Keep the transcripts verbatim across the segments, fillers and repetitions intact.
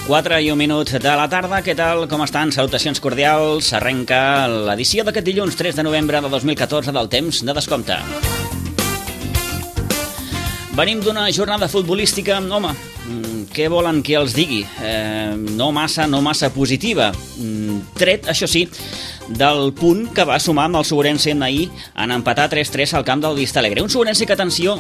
quatre i un minut de la tarda. Què tal? Com estan? Salutacions cordials. Arrenca l'edició d'aquest dilluns tres de novembre de dos mil catorze del Temps de Descompte. Venim d'una jornada futbolística, home, què volen que els digui? Eh, no massa, no massa positiva. Tret, això sí, del punt que va sumar amb el Ourense ahir en empatar tres tres al camp del Vistalegre. Un Ourense que, atenció,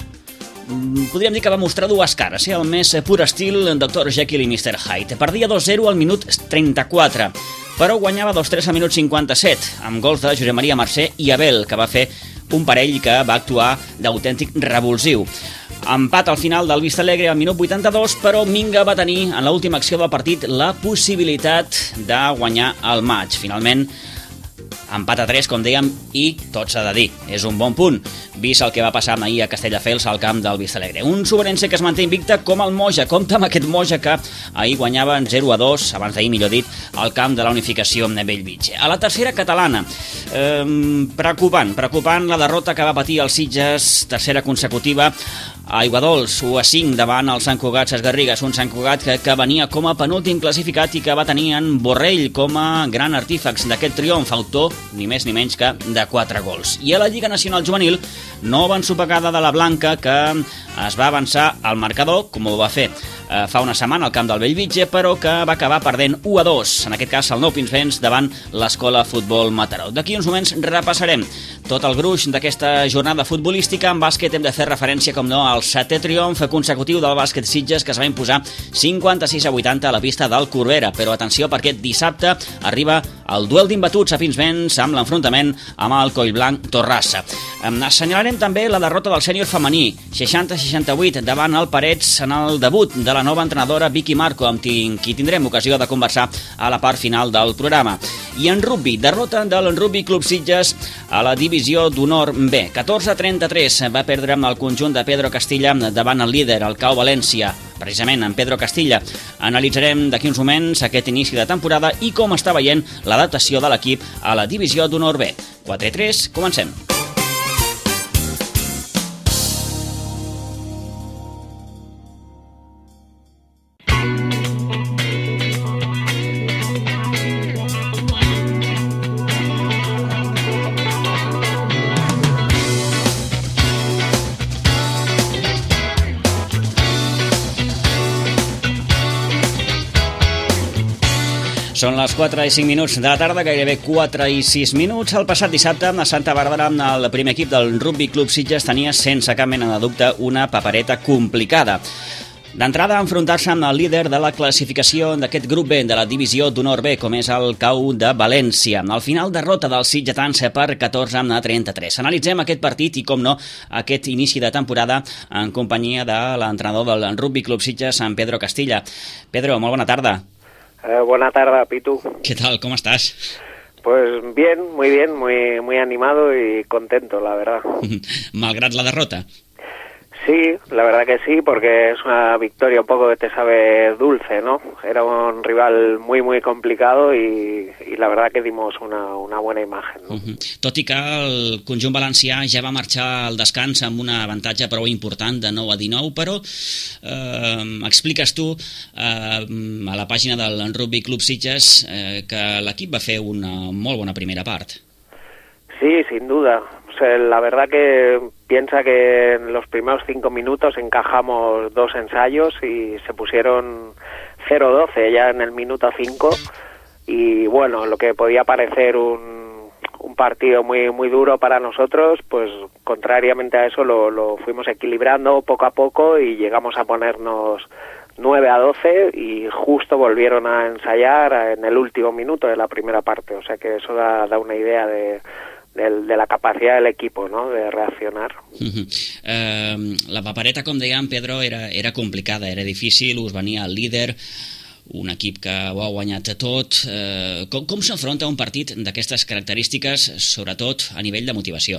podríem dir que va mostrar dues cares, eh? El més pur estil doctor Jekyll i mister Hyde. Perdia dos zero al minut trenta-quatre, però guanyava dos tres al minut cinquanta-set, amb gols de Josep Maria Mercè i Abel, que va fer un parell que va actuar d'autèntic revulsiu. Empat al final del Vistalegre al minut vuitanta-dos, però Minga va tenir en l'última acció del partit la possibilitat de guanyar el maig. Finalment, empat a tres, com dèiem, i tot s'ha de dir, és un bon punt, vist el que va passar ahir a Castelldefels al camp del Vistalegre. Un Ourense que es manté invicte com el Moja. Compte amb aquest Moja que ahir guanyava en zero a dos, abans d'ahir, millor dit, al camp de la Unificació de Bellvitge. A la tercera catalana, eh, preocupant, preocupant la derrota que va patir el Sitges, tercera consecutiva, a Aiguadols, u a cinc davant el Sant Cugat Ses Garrigues, un Sant Cugat que, que venia com a penúltim classificat i que va tenir en Borrell com a gran artífex d'aquest triomf, autor ni més ni menys que de quatre gols. I a la Lliga Nacional Juvenil, nova ensopegada de la Blanca que es va avançar al marcador, com ho va fer eh, fa una setmana al camp del Bellvitge, però que va acabar perdent u a dos, en aquest cas el Nou Pinsbens davant l'Escola Futbol Mataró. D'aquí uns moments repassarem tot el gruix d'aquesta jornada futbolística. En bàsquet hem de fer referència, com no, al setè triomf consecutiu del bàsquet Sitges, que es va imposar cinquanta-sis a vuitanta a la pista del Corbera. Però atenció, perquè dissabte arriba el duel d'imbatuts a Pinsbens amb l'enfrontament amb el Collblanc Torrassa. Assenyalarem també la derrota del sènior femení, seixanta a seixanta-vuit davant el Parets, en el debut de la nova entrenadora Vicky Marco, amb qui tindrem ocasió de conversar a la part final del programa. I en rugby, derrota del Rugby Club Sitges a la divisió d'honor B. catorze a trenta-tres va perdre amb el conjunt de Pedro Castilla davant el líder, el Cau València, precisament en Pedro Castilla. Analitzarem d'aquí uns moments aquest inici de temporada i com està veient l'adaptació de l'equip a la divisió d'honor B. quatre a tres, comencem. Són les quatre i cinc minuts de la tarda, gairebé quatre i sis minuts. El passat dissabte, a Santa Bàrbara, el primer equip del Rugby Club Sitges tenia, sense cap mena de dubte, una papereta complicada. D'entrada, enfrontar-se amb el líder de la classificació d'aquest grup B de la divisió d'honor B, com és el Cau de València. Al final, derrota dels sitgetans per catorze a trenta-tres. Analitzem aquest partit i, com no, aquest inici de temporada en companyia de l'entrenador del Rugby Club Sitges, en Pedro Castilla. Pedro, molt bona tarda. Eh, buena tarde, Pitu. ¿Qué tal? ¿Cómo estás? Pues bien, muy bien, muy muy animado y contento, la verdad. Malgrat la derrota. Sí, la verdad que sí, porque es una victoria un poco que te sabe dulce, ¿no? Era un rival muy, muy complicado i, i la verdad que dimos una, una buena imagen, ¿no? Uh-huh. Tot i que el conjunt valencià ja va marxar al descans amb un avantatge prou important de nou a dinou, però eh, expliques tu eh, a la pàgina del Rugby Club Sitges eh, que l'equip va fer una molt bona primera part. Sí, sin duda. O sea, la verdad que piensa que en los primeros cinco minutos encajamos dos ensayos y se pusieron cero doce ya en el minuto cinco y bueno, lo que podía parecer un, un partido muy muy duro para nosotros, pues contrariamente a eso lo, lo fuimos equilibrando poco a poco y llegamos a ponernos nueve a doce y justo volvieron a ensayar en el último minuto de la primera parte, o sea que eso da, da una idea de De, de la capacitat del equipo, ¿no?, de reaccionar. Uh-huh. Uh, la papereta, com dèiem, Pedro, era, era complicada, era difícil, us venia el líder, un equip que ho ha guanyat tot. Uh, com com s'enfronta un partit d'aquestes característiques, sobretot a nivell de motivació?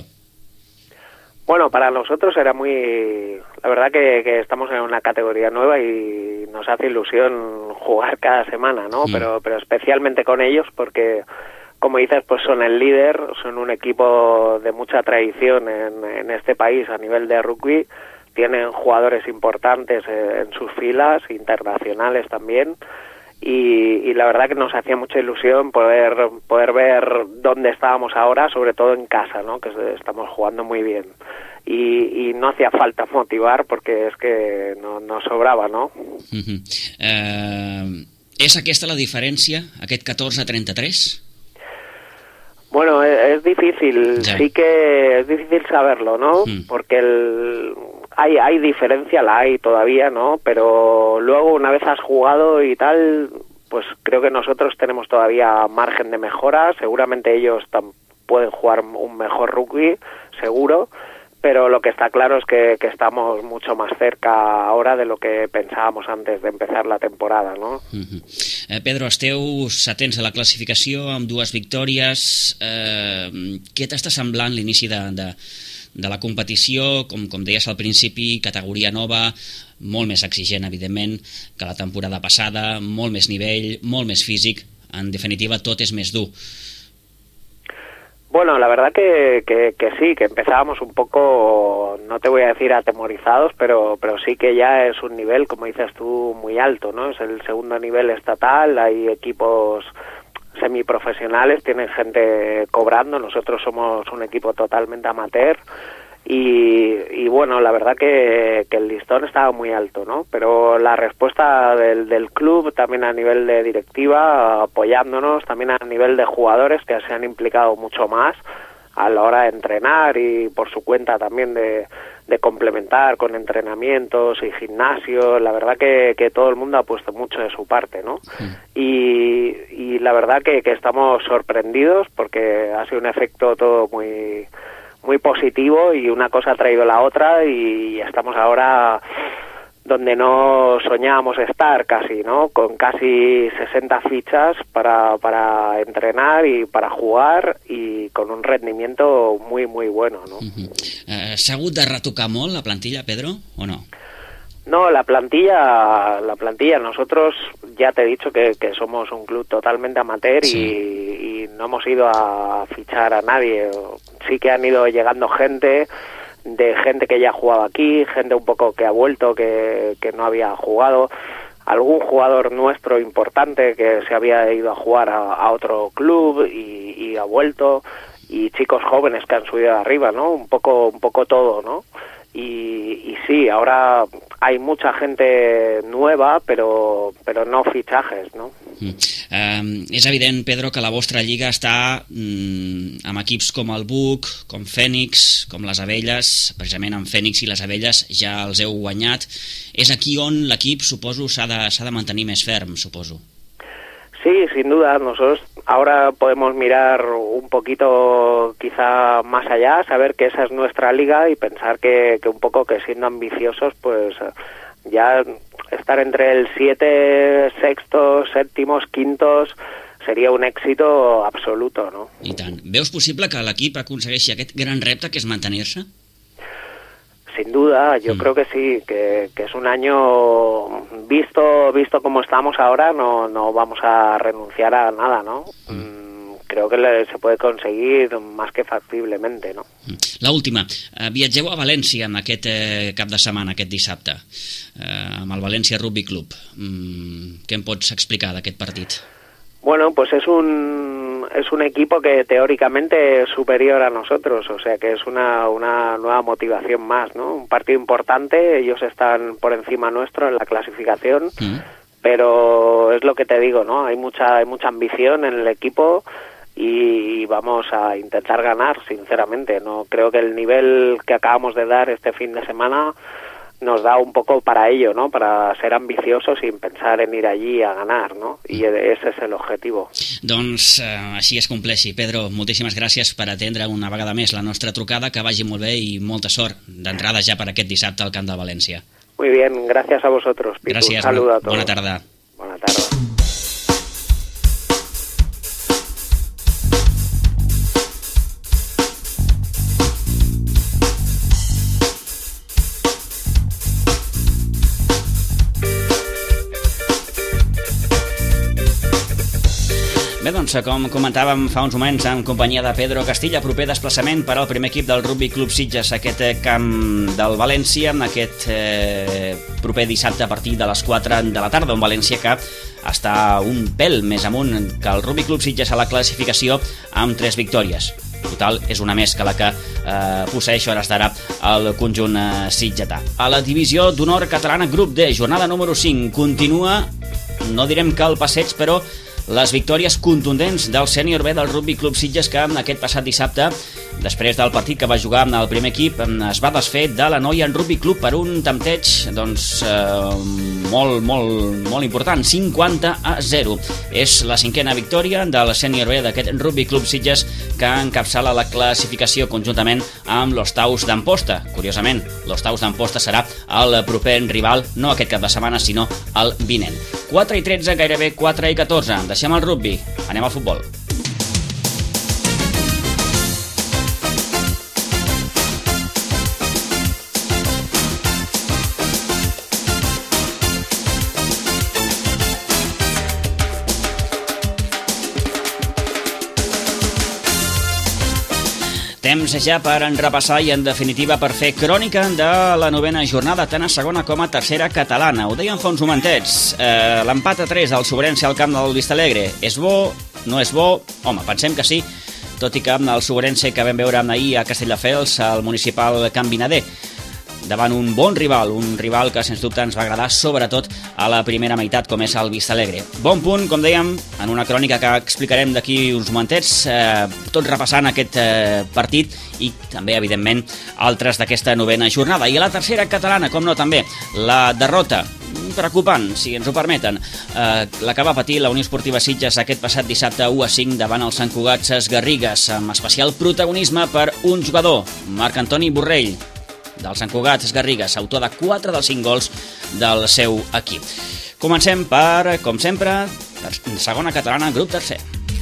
Bueno, para nosotros era muy... La verdad que, que estamos en una categoría nueva y nos hace ilusión jugar cada semana, ¿no? Mm. Pero, pero especialmente con ellos porque... Como dices, pues son el líder, son un equipo de mucha tradición en, en este país a nivel de rugby, tienen jugadores importantes en sus filas, internacionales también, y, y la verdad que nos hacía mucha ilusión poder poder ver dónde estábamos ahora, sobre todo en casa, ¿no? Que estamos jugando muy bien. Y, y no hacía falta motivar porque es que no, no sobrava, no? Uh-huh. Uh, és aquesta la diferència, aquest catorze a trenta-tres? Bueno, es, es difícil, ya. sí que es difícil saberlo, ¿no? Mm. Porque el, hay, hay diferencia, la hay todavía, ¿no? Pero luego una vez has jugado y tal, pues creo que nosotros tenemos todavía margen de mejora, seguramente ellos tam- pueden jugar un mejor rugby, seguro, pero lo que está claro es que, que estamos mucho más cerca ahora de lo que pensábamos antes de empezar la temporada, ¿no? Uh-huh. eh, Pedro, esteu setents a la classificació amb dues victòries. Eh, què t'està semblant l'inici de, de, de la competició? Com, com deies al principi, categoria nova, molt més exigent, evidentment, que la temporada passada, molt més nivell, molt més físic. En definitiva, tot és més dur. Bueno, la verdad que, que, que sí, que empezábamos un poco, no te voy a decir atemorizados, pero, pero sí que ya es un nivel, como dices tú, muy alto, ¿no? Es el segundo nivel estatal, hay equipos semiprofesionales, tienen gente cobrando, nosotros somos un equipo totalmente amateur y, y bueno, la verdad que, que el listón estaba muy alto, ¿no? Pero la respuesta del, del club, también a nivel de directiva, apoyándonos, también a nivel de jugadores que se han implicado mucho más a la hora de entrenar y por su cuenta también de, de complementar con entrenamientos y gimnasio, la verdad que, que todo el mundo ha puesto mucho de su parte, ¿no? Sí. Y, y la verdad que, que estamos sorprendidos porque ha sido un efecto todo muy... muy positivo y una cosa ha traído la otra y estamos ahora donde no soñábamos estar casi, ¿no? Con casi sesenta fichas para, para entrenar y para jugar y con un rendimiento muy, muy bueno, ¿no? Uh-huh. Uh, ¿S'ha hagut de retocar molt la plantilla, Pedro, o no? No, la plantilla, la plantilla, nosotros ya te he dicho que, que somos un club totalmente amateur sí. y, y no hemos ido a fichar a nadie. Sí que han ido llegando gente, de gente que ya jugaba aquí, gente un poco que ha vuelto, que, que no había jugado, algún jugador nuestro importante que se había ido a jugar a, a otro club y, y ha vuelto, y chicos jóvenes que han subido arriba, ¿no? Un poco, un poco todo, ¿no? Y, y sí, ahora hay mucha gente nueva, pero, pero no fichajes, ¿no? Mm. Um, és evident, Pedro, que la vostra lliga està mm, amb equips com el Buc, com Fènix, com les Abelles. Precisament amb Fènix i les Abelles ja els heu guanyat. És aquí on l'equip, suposo, s'ha de, s'ha de mantenir més ferm, suposo. Sí, sin duda. Nosotros ahora podemos mirar un poquito quizá más allá, saber que esa es nuestra liga y pensar que, que un poco que siendo ambiciosos, pues ya estar entre el siete, sextos, séptimos, quintos seria un èxito absoluto, no? I tant. Veus possible que l'equip aconsegueixi aquest gran repte que és mantenir-se? Sin duda, yo mm. creo que sí, que, que es un año, visto visto como estamos ahora, no, no vamos a renunciar a nada, ¿no? Mm. Creo que le, se puede conseguir más que factiblemente, ¿no? La última, eh, viatgeu a València en aquest eh, cap de setmana, aquest dissabte, eh, amb el València Rugby Club. Mm, què em pots explicar d'aquest partit? Bueno, pues es un es un equipo que teóricamente es superior a nosotros, o sea que es una, una nueva motivación más, ¿no? Un partido importante, ellos están por encima nuestro en la clasificación, mm. pero es lo que te digo, ¿no? Hay mucha hay mucha ambición en el equipo y vamos a intentar ganar, sinceramente. No creo que el nivel que acabamos de dar este fin de semana nos da un poco para ello, ¿no? Para ser ambiciosos sin pensar en ir allí a ganar, ¿no? I ese és el objetivo. Doncs eh, així es compleixi. Pedro, moltíssimes gràcies per atendre una vegada més la nostra trucada, que vagi molt bé i molta sort d'entrada ja per aquest dissabte al camp de València. Muy bien, gracias a vosotros, Pitu. Gràcies, un saludo a todos. Bona tarda. Bona tarda. Bé, doncs doncs, com comentàvem fa uns moments en companyia de Pedro Castilla, proper desplaçament per al primer equip del Rugby Club Sitges, aquest camp del València, aquest eh, proper dissabte a partir de les quatre de la tarda, un València que està un pèl més amunt que el Rugby Club Sitges a la classificació amb tres victòries. Total, és una més que la que eh, posseeix hores d'ara el conjunt eh, sitgetà. A la divisió d'honor catalana, grup D, jornada número cinc, continua, no direm que el passeig, però les victòries contundents del sènior B del Rugby Club Sitges, que aquest passat dissabte, després del partit que va jugar amb el primer equip, es va desfer de la Noia en Rugby Club per un tempteig doncs, eh, molt, molt, molt important, cinquanta a zero. És la cinquena victòria del sènior B d'aquest Rugby Club Sitges, que encapçala la classificació conjuntament amb los Taus d'Amposta. Curiosament, los Taus d'Amposta serà el proper rival, no aquest cap de setmana, sinó el vinent. quatre i tretze, gairebé quatre i catorze. Deixem el rugby, anem al futbol. Temps ja per en repassar i, en definitiva, per fer crònica de la novena jornada, tant a segona com a tercera catalana. Ho dèiem fa uns momentets, eh, l'empat a tres del Sobrense al camp del Vistalegre. És bo? No és bo? Home, pensem que sí, tot i que el Sobrense que vam veure ahir a Castelldefels, al municipal Camp Vinader, davant un bon rival, un rival que sens dubte ens va agradar sobretot a la primera meitat, com és el Vistalegre. Bon punt, com dèiem, en una crònica que explicarem d'aquí uns momentets, eh, tot repassant aquest eh, partit i també, evidentment, altres d'aquesta novena jornada. I a la tercera catalana, com no també, la derrota preocupant, si ens ho permeten, eh, la que va patir la Unió Esportiva Sitges aquest passat dissabte u a cinc davant els Sant Cugat Garrigues, amb especial protagonisme per un jugador, Marc Antoni Borrell, del Sant Cugat Garrigues, autor de quatre dels cinc gols del seu equip. Comencem per, com sempre, segona catalana, grup tercer.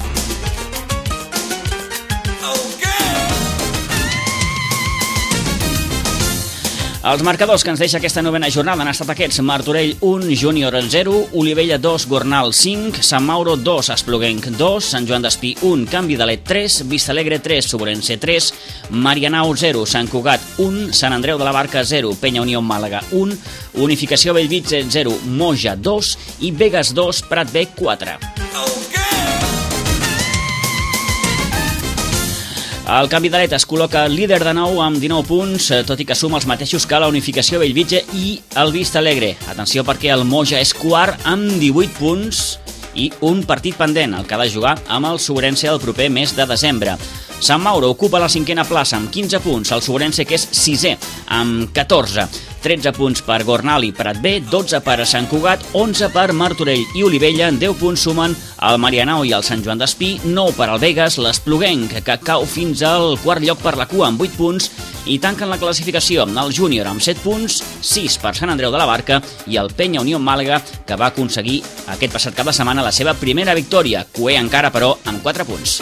Els marcadors que ens deixa aquesta novena jornada han estat aquests: Martorell un, Júnior zero, Olivella dos, Gornal cinc, Sant Mauro dos, Espluguenc dos, Sant Joan d'Espí un, Camp Vidalet tres, Vistalegre tres, Sobrense tres, Marianao zero, Sant Cugat un, Sant Andreu de la Barca zero, Penya Unió Màlaga un, Unificació Bellvitge zero, Moja dos i Begues dos, Prat B quatre. El Camp Vidalet es col·loca líder de nou amb dinou punts, tot i que suma els mateixos que la Unificació Bellvitge i el Vistalegre. Atenció, perquè el Moja és quart amb divuit punts i un partit pendent, el que ha de jugar amb el Sobrense el proper mes de desembre. Sant Mauro ocupa la cinquena plaça amb quinze punts, el Sobrense, que és sisè, amb catorze. tretze punts per Gornal i Prat B, dotze per Sant Cugat, onze per Martorell i Olivella, deu punts sumen el Marianao i el Sant Joan d'Espí, nou per el Begues, l'Espluguenc, que cau fins al quart lloc per la cua amb vuit punts, i tanquen la classificació el Júnior amb set punts, sis per Sant Andreu de la Barca i el Penya Unió Màlaga, que va aconseguir aquest passat cap de setmana la seva primera victòria, coer encara, però, amb quatre punts.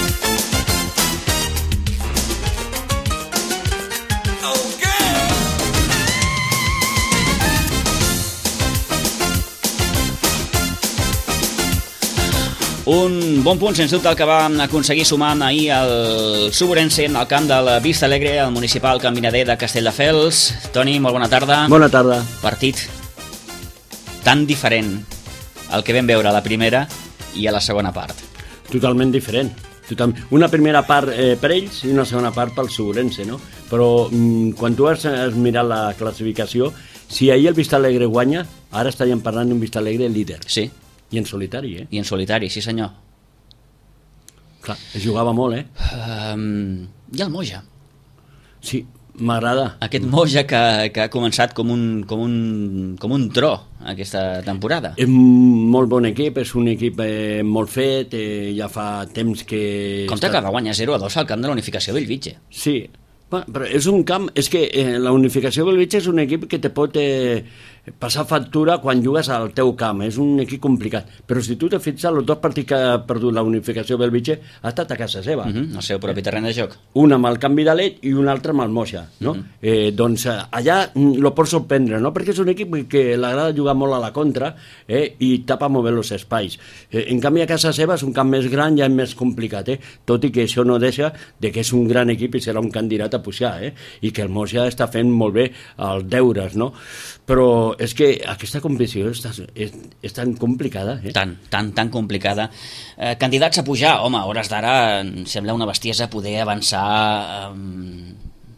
Un bon punt, sens dubte, el que va aconseguir sumar ahir el Sobrense en el camp del Vistalegre, al municipal Camp Vinader de Castelldefels. Toni, molt bona tarda. Bona tarda. Partit tan diferent al que vam veure a la primera i a la segona part. Totalment diferent. Total... Una primera part eh, per ells i una segona part pel Sobrense, no? Però mm, quan tu has, has mirat la classificació, si ahir el Vistalegre guanya, ara estaríem parlant d'un Vistalegre líder. Sí. I en solitari, eh? I en solitari, sí senyor. Clar, es jugava molt, eh? Um, I el Moja. Sí, m'agrada. Aquest Moja que, que ha començat com un, com, un, com un tro aquesta temporada. És molt bon equip, és un equip eh, molt fet, eh, ja fa temps que... Compte està... que va guanyar zero a dos al camp de la Unificació Bellvitge. Sí, però és un camp... És que eh, la Unificació Bellvitge és un equip que te pot... Eh, passar factura quan jugues al teu camp, és un equip complicat, però si tu te fixes, els dos partits que ha perdut la unificació Bellvitge ha estat a casa seva. Uh -huh, el seu propi terreny de joc. Un amb el canvi de llet i un altre amb el Moixa, no? Uh -huh. eh, doncs allà lo pot sorprendre, no? Perquè és un equip que l'agrada jugar molt a la contra eh, i tapa molt bé els espais. Eh, en canvi a casa seva és un camp més gran, ja és més complicat, eh? Tot i que això no deixa de que és un gran equip i serà un candidat a pujar, eh? I que el Moixa està fent molt bé els deures, no? Però és que aquesta competició és, és, és tan complicada, eh? Tan, tan, tan complicada. Eh, candidats a pujar, home, a hores d'ara em sembla una bestiesa poder avançar eh,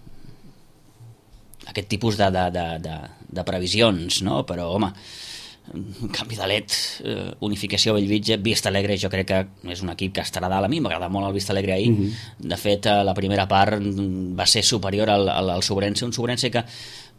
aquest tipus de, de, de, de, de previsions, no? Però, home, canvi de led, eh, unificació Bellvitge, Vista Alegre, jo crec que és un equip que estarà dalt. A mi m'agrada molt el Vista Alegre ahir. Mm -hmm. De fet, la primera part va ser superior al, al, al Sobrense, un Sobrense que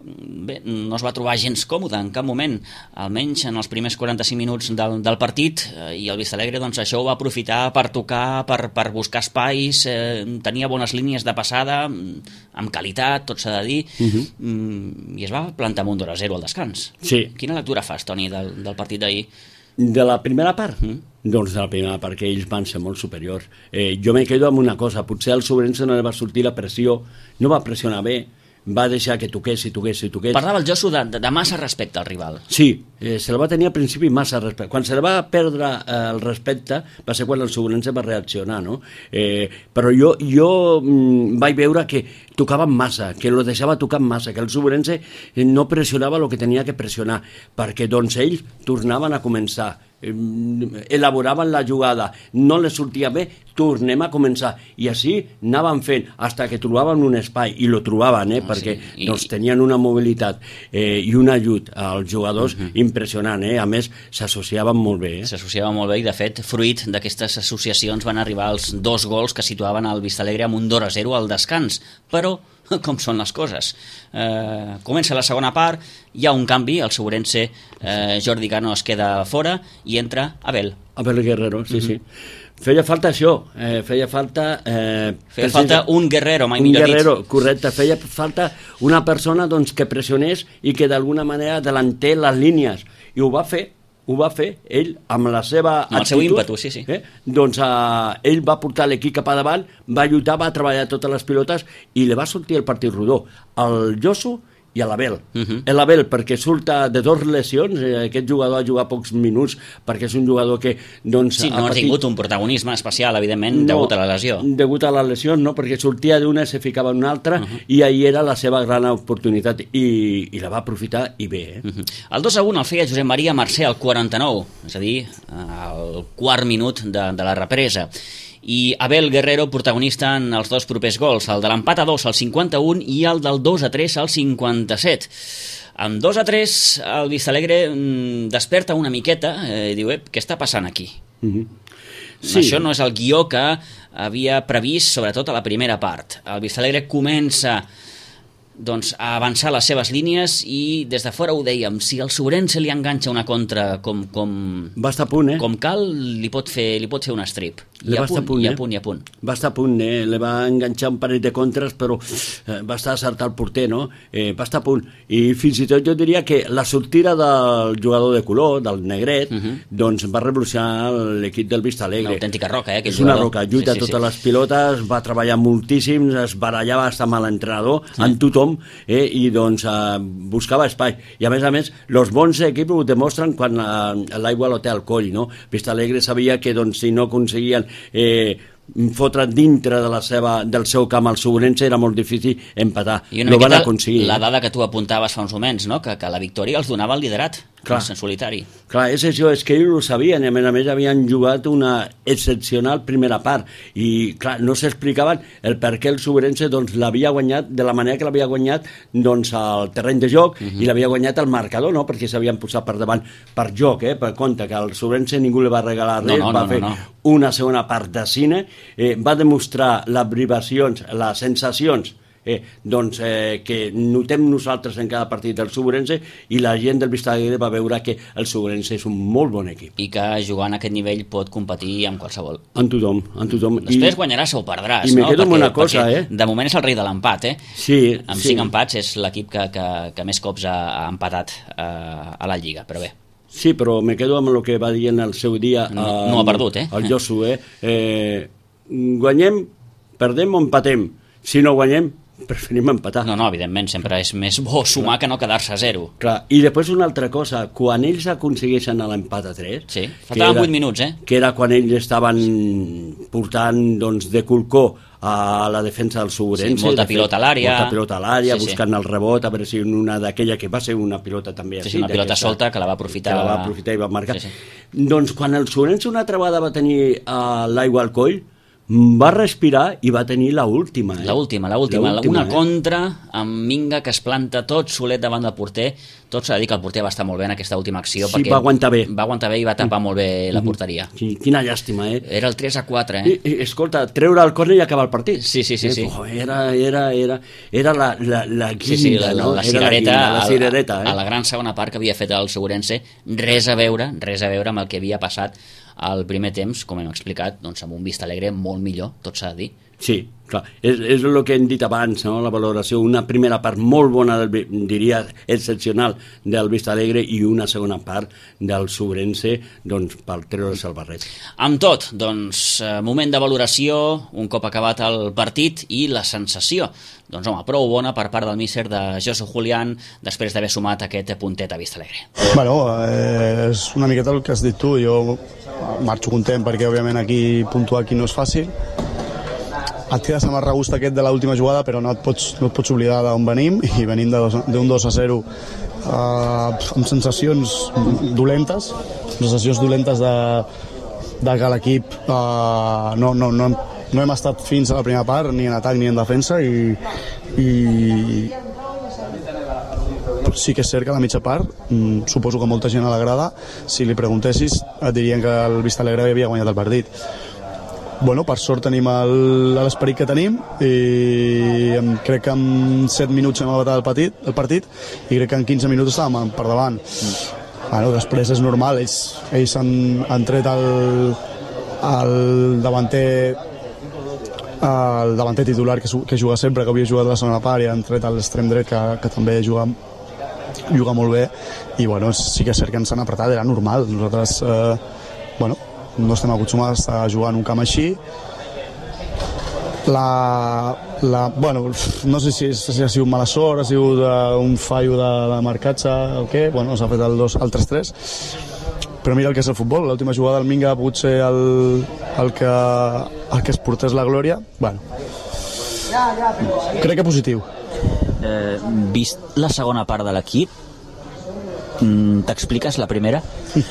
bé, no es va trobar gens còmode en cap moment, almenys en els primers quaranta-cinc minuts del, del partit, eh, i el Vista Alegre doncs, això ho va aprofitar per tocar, per, per buscar espais, eh, tenia bones línies de passada, amb qualitat, tot s'ha de dir, uh-huh. mm, i es va plantar amb un dos a zero al descans. Sí. Quina lectura fas, Toni, del, del partit d'ahir? De la primera part? Mm. Doncs de la primera part, que ells van ser molt superiors. Eh, jo me quedo amb una cosa, potser al Sobrense no li va sortir la pressió, no va pressionar bé, va deixar que toqués i toqués i toqués. Parlava el Josu de, de, de massa respecte al rival. Sí, eh, se la va tenir al principi massa respecte. Quan se la va perdre eh, el respecte va ser quan el Sobrense va reaccionar, no? Eh, però jo, jo mm, vaig veure que tocaven massa, que lo deixava tocant massa, que el Sobrense no pressionava el que tenia que pressionar, perquè doncs ells tornaven a començar, elaboraven la jugada, no les sortia bé, tornem a començar, i així anaven fent fins que trobaven un espai, i lo trobaven, eh, ah, perquè sí. I... doncs, tenien una mobilitat eh, i un ajut als jugadors uh -huh. impressionant, eh? A més s'associaven molt bé. Eh? S'associaven molt bé i de fet, fruit d'aquestes associacions van arribar els dos gols que situaven el Vista Alegre amb un dos a zero al descans, però com són les coses. Eh, comença la segona part, hi ha un canvi, el Sobrense, eh, Jordi Cano es queda fora i entra Abel. Abel Guerrero, sí, uh -huh. sí. Feia falta això, eh, feia falta... Eh, feia falta un guerrero, mai un millor guerrero, dit. correcte, feia falta una persona doncs, que pressionés i que d'alguna manera adelanté les línies, i ho va fer, ho va fer ell amb la seva amb el seu ímpetu, sí, sí. Eh? Doncs eh, ell va portar l'equip cap a davant, va lluitar, va treballar totes les pilotes i li va sortir el partit rodó. El Josu i a l'Abel. Uh -huh. L'Abel, perquè surta de dos lesions, eh, aquest jugador ha jugat pocs minuts, perquè és un jugador que... Doncs, sí, no ha, ha patit... tingut un protagonisme especial, evidentment, no, degut a la lesió. Degut a la lesió, no, perquè sortia d'una i se ficava en una altra, uh -huh. i ahir era la seva gran oportunitat, i, i la va aprofitar, i bé. Eh? Uh -huh. El dos a un el feia Josep Maria Mercè al quaranta-nou, és a dir, al quart minut de, de la represa. I Abel Guerrero protagonista en els dos propers gols, el de l'empat a dos al cinquanta-un i el del dos a tres al cinquanta-set. Amb dos a tres el Vista Alegre mm, desperta una miqueta eh, i diu, eh, què està passant aquí? Uh-huh. Sí. Això no és el guió que havia previst, sobretot a la primera part. El Vista Alegre comença doncs, a avançar les seves línies i des de fora ho dèiem, si el Sobrense li enganxa una contra com, com, va estar a punt, eh? com cal, li pot fer, li pot fer un strip. I a, punt, punt, i eh? a punt, i a punt. Va estar a punt, eh? Le va enganxar un parell de contres, però eh, va estar a saltar el porter, no? Eh, va estar a punt. I fins i tot jo diria que la sortida del jugador de color, del negret, uh -huh. doncs va revolucionar l'equip del Vista Alegre. Una autèntica roca, eh? És una jugador. roca, lluita sí, sí, totes sí. les pilotes, va treballar moltíssim, es barallava hasta amb l'entrenador, sí. amb tothom, eh? I doncs eh, buscava espai. I a més a més, els bons equips ho demostren quan eh, l'aigua lo té al coll, no? Vista Alegre sabia que doncs, si no aconseguien eh, fotre dintre de la seva, del seu camp al Sobrense era molt difícil empatar. I una Lo van miqueta aconseguir. La dada que tu apuntaves fa uns moments, no? que, que la victòria els donava el liderat, clar. En solitari. Clar, és això, és que ells ho sabien, i a més a més havien jugat una excepcional primera part, i clar, no s'explicaven el per què el Sobrense doncs, l'havia guanyat de la manera que l'havia guanyat doncs, al terreny de joc, uh -huh. i l'havia guanyat al marcador, no? Perquè s'havien posat per davant per joc, eh? Per compte que al Sobrense ningú li va regalar res, no, no, va no, fer no, no. una segona part de cine, eh, va demostrar les vibracions, les sensacions eh, doncs, eh, que notem nosaltres en cada partit del Segurense, i la gent del Vistalegre va veure que el Segurense és un molt bon equip. I que jugant a aquest nivell pot competir amb qualsevol. En tothom, en tothom. Després I, guanyaràs o perdràs, i no? I me quedo amb una cosa, perquè, eh? De moment és el rei de l'empat, eh? Sí. Amb sí. cinc empats és l'equip que, que, que més cops ha, ha empatat eh, a la Lliga, però bé. Sí, però me quedo amb el que va dir en el seu dia no, no ha perdut, eh? el Josué. Eh, guanyem, perdem o empatem. Si no guanyem, preferim empatar. No, no, evidentment, sempre és més bo sumar que no quedar-se a zero. Clar, i després una altra cosa, quan ells aconsegueixen l'empat a tres... Sí, faltaven vuit minuts, eh? Que era quan ells estaven portant, doncs, de culcó a la defensa del Segurense. Sí, molta de pilota a l'àrea. Molta pilota a l'àrea, sí, buscant sí. el rebot, a veure si una d'aquella que va ser una pilota també sí, així. Sí, una pilota solta que la va aprofitar. Que la va aprofitar i va marcar. Sí, sí. Doncs quan el Segurense una altra vegada va tenir uh, l'aigua al coll, va respirar i va tenir la última. Eh? La última, la última. Una eh? contra amb Minga que es planta tot solet davant del porter. Tot s'ha de dir que el porter va estar molt bé en aquesta última acció. Sí, perquè va aguantar bé. Va aguantar bé i va tapar molt bé la porteria. Sí, quina llàstima, eh? Era el tres a quatre, eh? I, i, escolta, treure el córner i acabar el partit. Sí, sí, sí. sí. Eh, oh, era, era, era, era la, la, la guinda, sí, sí, la, no? La cirereta, la, la cirereta a, eh? a la gran segona part que havia fet el Segurense, res a veure, res a veure amb el que havia passat al primer temps, com hem explicat, doncs amb un Vistalegre molt millor, tot s'ha de dir. Sí, clar, és, és el que hem dit abans, no? La valoració, una primera part molt bona, del, diria excepcional, del Vistalegre i una segona part del Segurense, doncs, per treure's el barret. Amb tot, doncs, moment de valoració, un cop acabat el partit i la sensació. Doncs, home, prou bona per part del míster de Josu Julián després d'haver sumat aquest puntet a Vistalegre. Bueno, eh, és una miqueta el que has dit tu. Jo marxo content perquè, òbviament, aquí puntuar aquí no és fàcil. Et quedes amb el regust aquest de l'última jugada, però no et pots, no et pots oblidar d'on venim, i venim d'un dos a zero eh, amb sensacions dolentes, sensacions dolentes de, de que l'equip eh, no, no, no, hem, no hem estat fins a la primera part, ni en atac ni en defensa, i, i sí que és cert que a la mitja part, mm, suposo que molta gent a la grada, si li preguntessis, et dirien que el Vistalegre havia guanyat el partit. Bueno, per sort tenim l'esperit que tenim, i crec que en set minuts hem abatat el partit, el partit i crec que en quinze minuts estàvem per davant. Mm. Bueno, després és normal, ells, ells han, han tret el, el davanter el davanter titular que, que juga sempre, que havia jugat la segona part, i han tret l'extrem dret que, que també juga, juga molt bé, i bueno, sí que és cert que ens han apretat, era normal. Nosaltres eh, bueno, no estem acostumats a jugar en un camp així. La, la, bueno, no sé si, si ha sigut mala sort, ha sigut uh, un fallo de, de marcatge o què, bueno, s'ha fet el, dos, el tres tres, però mira el que és el futbol. L'última jugada del Minga pot ser el, el, que, el que es portés la glòria. Bueno, crec que positiu. Eh, vist la segona part de l'equip, t'expliques la primera?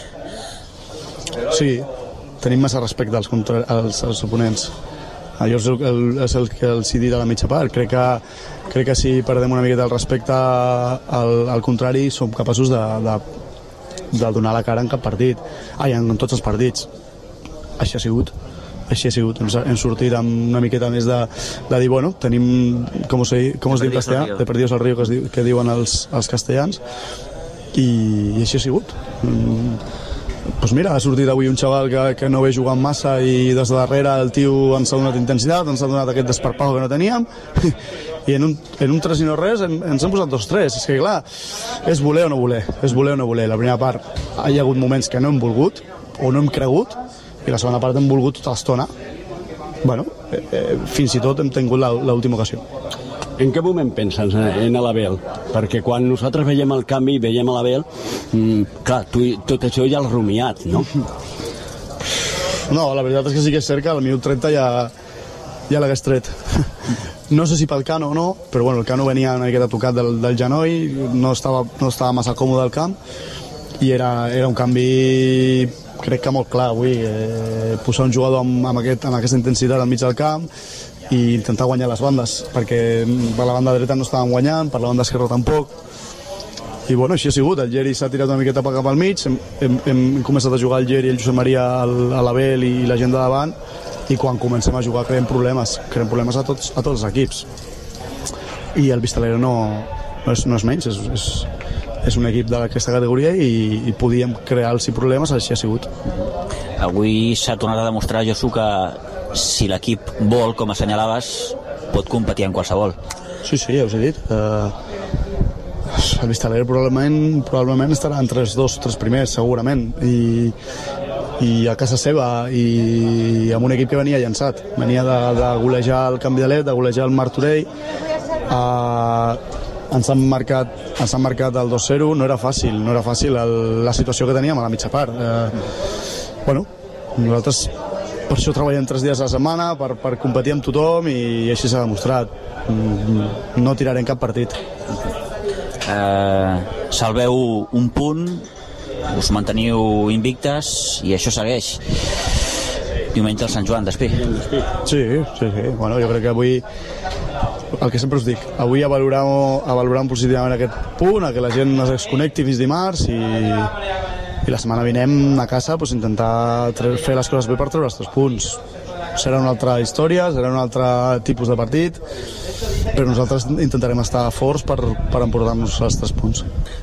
Sí, tenim massa respecte als, contra... als, als oponents. Allò és el, el, és el que els he dit a la mitja part. Crec que, crec que si perdem una miqueta el respecte al, al contrari, som capaços de, de, de donar la cara en cap partit. Ai, en, en tots els partits. Així ha sigut. Així ha sigut. Hem, hem sortit amb una miqueta més de, de dir, bueno, tenim, com es, com es diu en castellà, de perdidos al río, que, es diu, que diuen els, els castellans, i, i així ha sigut. Mm, Pues mira, ha sortit avui un xaval que, que no ve jugant massa, i des de darrere el tio ens ha donat intensitat, ens ha donat aquest desparpajo que no teníem, i en un, en un tres i no res en, ens han posat dos tres. És que clar, és voler o no voler, és voler o no voler. La primera part hi ha hagut moments que no hem volgut o no hem cregut, i la segona part hem volgut tota l'estona. Bueno, eh, eh, fins i tot hem tingut l'última ocasió. En què moment penses en l'Abel? Perquè quan nosaltres veiem el canvi i veiem l'Abel, mmm, clar, tu, tot això ja l'has rumiat, no? No, la veritat és que sí que és cert que al minut trenta ja, ja l'hagués tret. No sé si pel Cano o no, però bueno, el Cano venia una miqueta tocat del, del genoll, no estava, no estava massa còmode al camp, i era, era un canvi, crec que molt clar avui, eh, posar un jugador amb, amb, aquest, amb aquesta intensitat al mig del camp i intentar guanyar les bandes, perquè per la banda dreta no estàvem guanyant, per la banda esquerra tampoc, i bueno, així ha sigut. El Geri s'ha tirat una miqueta cap al mig, hem, hem, hem començat a jugar el Geri, el Josep Maria, el, a l'Abel i la gent de davant, i quan comencem a jugar creem problemes, creem problemes a tots, a tots els equips. i el Vistalegre no, no, és, no és menys, és, és, és un equip d'aquesta categoria i, i podíem crear-los problemes, així ha sigut. Avui s'ha tornat a demostrar, Josu, que si l'equip vol, com assenyalaves, pot competir en qualsevol. Sí, sí, ja us he dit. Uh, el Vistalegre probablement, probablement estarà entre els dos tres primers, segurament, i, i a casa seva, i amb un equip que venia llançat. Venia de, de golejar el Camp de Let, de golejar el Martorell. Uh, ens han marcat, ens han marcat el dos zero, no era fàcil, no era fàcil el, la situació que teníem a la mitja part. Uh, bueno, nosaltres per això treballem tres dies a la setmana, per, per competir amb tothom, i així s'ha demostrat. No tirarem cap partit. Eh, salveu un punt, us manteniu invictes i això segueix. Diumenge el Sant Joan d'Espí. Sí, sí, sí. Bueno, jo crec que avui, el que sempre us dic, avui avalorem, avalorem positivament aquest punt, a que la gent es desconnecti fins dimarts, i, i la setmana vinent a casa pues, intentar fer les coses bé per treure els tres punts. Serà una altra història, serà un altre tipus de partit, però nosaltres intentarem estar forts per, per emportar-nos els tres punts.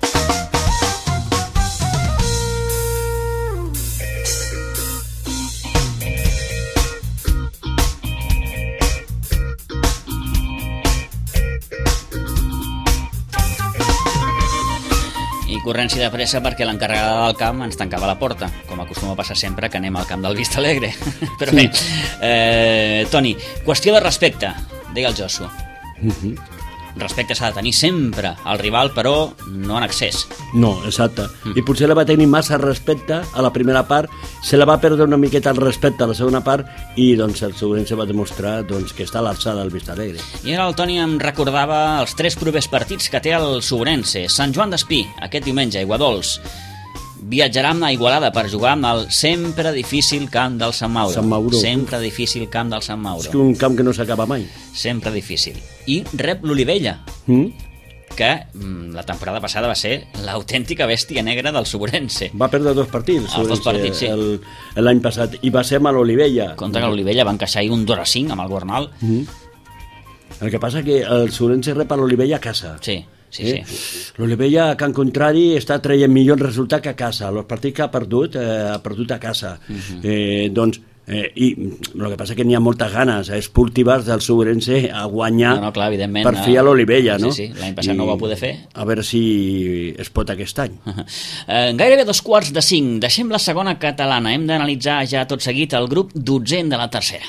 Corrència de pressa perquè l'encarregada del camp ens tancava la porta, com acostuma a passar sempre que anem al camp del Vistalegre. Però bé, eh, Toni, qüestió de respecte, deia el Josu. Uh-huh. Respecte s'ha de tenir sempre al rival, però no en excés. No, exacte. Mm. I potser la va tenir massa respecte a la primera part, se la va perdre una miqueta el respecte a la segona part, i doncs el Sobrense va demostrar doncs, que està a l'alçada del Vistalegre. I ara el Toni em recordava els tres propers partits que té el Sobrense. Sant Joan d'Espí, aquest diumenge, Aigua Dols. Viatjarà a Igualada per jugar amb el sempre difícil camp del Sant Mauro. Sant Mauro. Sempre difícil camp del Sant Mauro. És que un camp que no s'acaba mai. Sempre difícil. I rep l'Olivella, Mm? que mm, la temporada passada va ser l'autèntica bèstia negra del Sobrense. Va perdre dos partits. Els dos partits, sí. el- L'any passat. I va ser amb l'Olivella. Contra que l'Olivella va encaixar ahir un dos a cinc amb el Gornal. Mm. El que passa que el Sobrense rep a l'Olivella a casa. Sí, sí, Eh? sí. L'Olivella, a Can Contrari, està traient millor resultat que a casa. Els partits que ha perdut, eh, ha perdut a casa. Uh-huh. eh, doncs, eh, i el que passa que n'hi ha moltes ganes esportives del Sobrense a guanyar No, no, clar, evidentment, per fi a l'Olivella, no? sí, sí, l'any passat no ho va poder fer. A veure si es pot aquest any. Eh, gairebé dos quarts de cinc. Deixem la segona catalana. Hem d'analitzar ja tot seguit el grup dotzè de la tercera.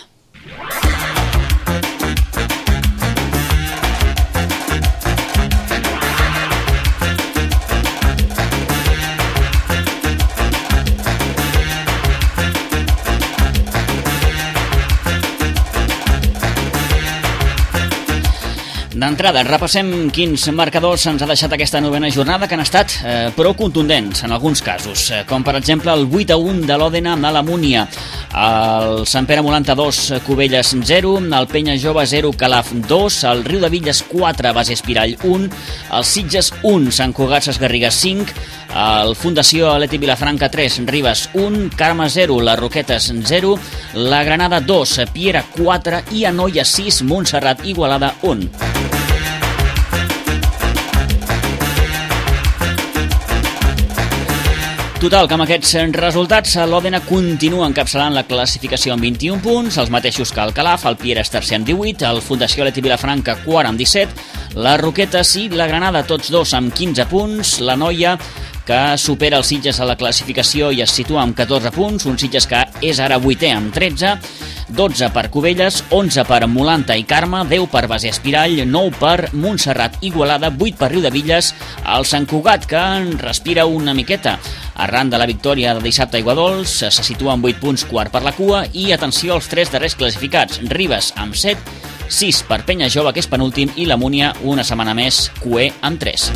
D'entrada, repassem quins marcadors ens ha deixat aquesta novena jornada, que han estat eh, prou contundents en alguns casos, eh, com per exemple el vuit a un de l'Òdena a la Múnia, el Sant Pere Molanta dos, Cubelles zero, el Penya Jove zero, Calaf dos, el Riu de Villes quatre, Base Espirall un, el Sitges un, Sant Cugat Sesgarrigues cinc, el Fundació Atlètic Vilafranca tres, Ribes un, Carme zero, les Roquetes zero, la Granada dos, Piera quatre i Anoia sis, Montserrat Igualada un. Total, que amb aquests resultats l'Òdena continua encapçalant la classificació amb vint-i-un punts, els mateixos que el Calaf, el Piera és tercer amb divuit, el Fundació Atlètic Vilafranca quart amb disset, les Roquetes i la Granada tots dos amb quinze punts, la Noia que supera els Sitges a la classificació i es situa amb catorze punts, un Sitges que és ara vuitè amb tretze, dotze per Cubelles, onze per Molanta i Carme, deu per Base Espirall, nou per Montserrat Igualada, vuit per Riu de Villes, el Sant Cugat que en respira una miqueta. Arran de la victòria de dissabte a Aiguadols, se situa amb vuit punts quart per la cua i atenció als tres darrers classificats, Ribes amb set, sis per Penya Jove que és penúltim i la Múnia una setmana més cuer amb tres.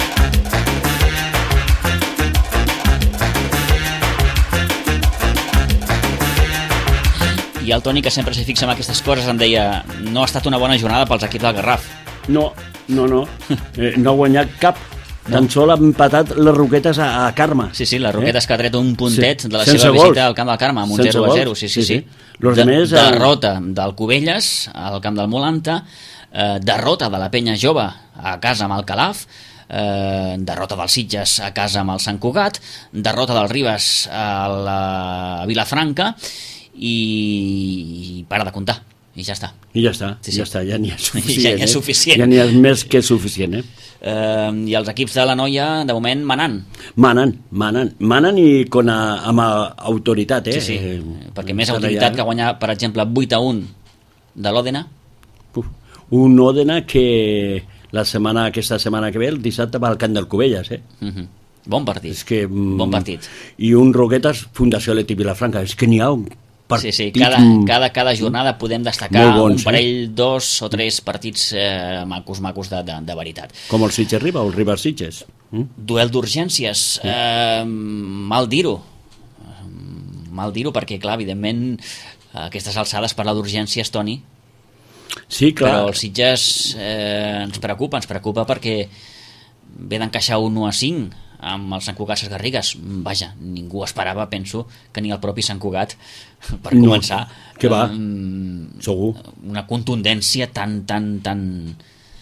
I el Toni, que sempre s'hi fixa en aquestes coses, em deia no ha estat una bona jornada pels equips del Garraf. No, no, no. Eh, no ha guanyat cap. No. Tan sol ha empatat les Roquetes a, a Carme. Sí, sí, les Roquetes eh? que ha tret un puntet sí. de la Sense seva gols. visita al camp del Carme, amb un Sense zero a gols. zero. Sí, sí, sí. sí. sí. Los de, demés, derrota del Cubelles al camp del Molanta, eh, derrota de la Penya Jove a casa amb el Calaf, eh, derrota dels Sitges a casa amb el Sant Cugat, derrota del Ribes a la Vilafranca i, i para de comptar. I ja està. I ja està, sí, sí. ja està, ja n'hi ha suficient. Ja n'hi ha suficient. Eh? Ja n'hi ha més que suficient, eh? eh? I els equips de la noia, de moment, manant. Manen, manen. Manen i con a, amb a, autoritat, eh? Sí, sí, eh, perquè més autoritat que guanyar, per exemple, vuit a un de l'Òdena. Un Òdena que la setmana, aquesta setmana que ve, el dissabte, va al camp del Cubelles, eh? Uh -huh. Bon partit. És que, bon partit. I un Roquetes, Fundació Leti Vilafranca. És que n'hi ha un Sí, sí, cada, cada, cada jornada podem destacar bons, un parell, eh? dos o tres partits eh, macos, macos de, de, de veritat. Com el Sitges Riba o el Riba Sitges. Mm? Duel d'urgències, eh, mal dir-ho. Mal dir-ho perquè, clar, evidentment, a aquestes alçades parlar d'urgències, Toni, sí, clar. Però el Sitges eh, ens preocupa, ens preocupa perquè ve d'encaixar un u a cinc amb el Sant Cugat Ses Garrigues. Vaja, ningú esperava, penso, que ni el propi Sant Cugat, per no, començar, que va, um, segur, una contundència tan, tan, tan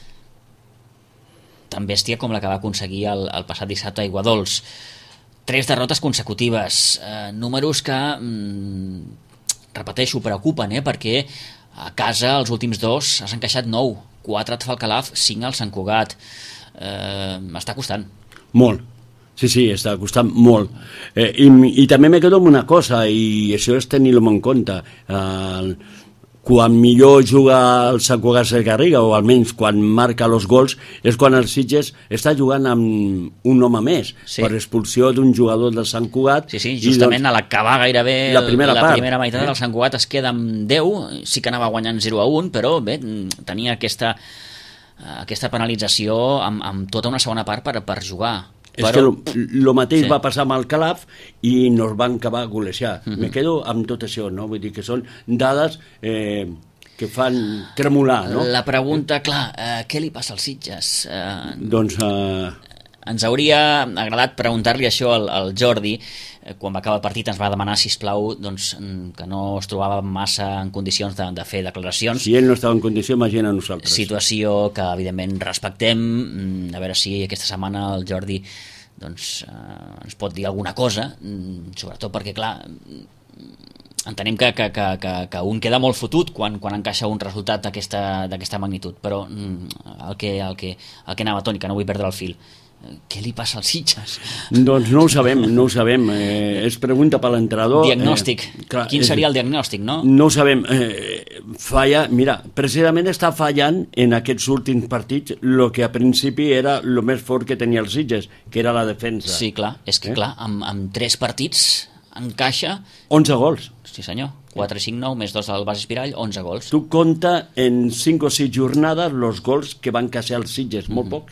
tan bèstia com la que va aconseguir el, el passat dissabte a Aiguadols. Tres derrotes consecutives, eh, números que, mm, repeteixo, preocupen, eh, perquè a casa els últims dos has encaixat nou, quatre et fa el Calaf, cinc al Sant Cugat. Eh, m'està costant. Molt. Sí, sí, està costant molt. Eh, i, I també me quedo amb una cosa, i això és tenir-ho en compte. Eh, quan millor juga el Sant Cugat Ses Garrigues, o almenys quan marca els gols, és quan el Sitges està jugant amb un home més, sí. Per expulsió d'un jugador del Sant Cugat. Sí, sí, justament doncs, a l'acabar gairebé la primera, la part, primera meitat eh? del Sant Cugat es queda amb deu, sí que anava guanyant zero a un, però bé, tenia aquesta, aquesta penalització amb, amb tota una segona part per, per jugar. És però, que el mateix sí. va passar amb el Calaf i nos van acabar golejant. Uh -huh. Me quedo amb tot això, no? Vull dir que són dades eh, que fan tremolar, no? La pregunta, clar, eh, què li passa als Sitges? Eh, doncs... Eh... Ens hauria agradat preguntar-li això al, al Jordi. Eh, quan va acabar el partit ens va demanar, sisplau, doncs, que no es trobava massa en condicions de, de fer declaracions. Si ell no estava en condició, imagina nosaltres. Situació que, evidentment, respectem. A veure si aquesta setmana el Jordi doncs, eh, ens pot dir alguna cosa, sobretot perquè, clar, entenem que, que, que, que, que un queda molt fotut quan, quan encaixa un resultat d'aquesta magnitud, però el que, el, que, el que anava, Toni, que no vull perdre el fil, què li passa als Sitges? Doncs no ho sabem, no ho sabem. Eh, és pregunta per l'entrenador. Diagnòstic. Eh, clar, Quin seria el diagnòstic, no? No ho sabem. Eh, falla, mira, precisament està fallant en aquests últims partits el que a principi era el més fort que tenia els Sitges, que era la defensa. Sí, clar, és que eh? clar, amb, amb tres partits encaixa... onze gols. Sí senyor, quatre, cinc, nou, més dos del Bas Espirall, onze gols. Tu compta en cinc o sis jornades els gols que van encaixar els Sitges, molt mm-hmm. poc.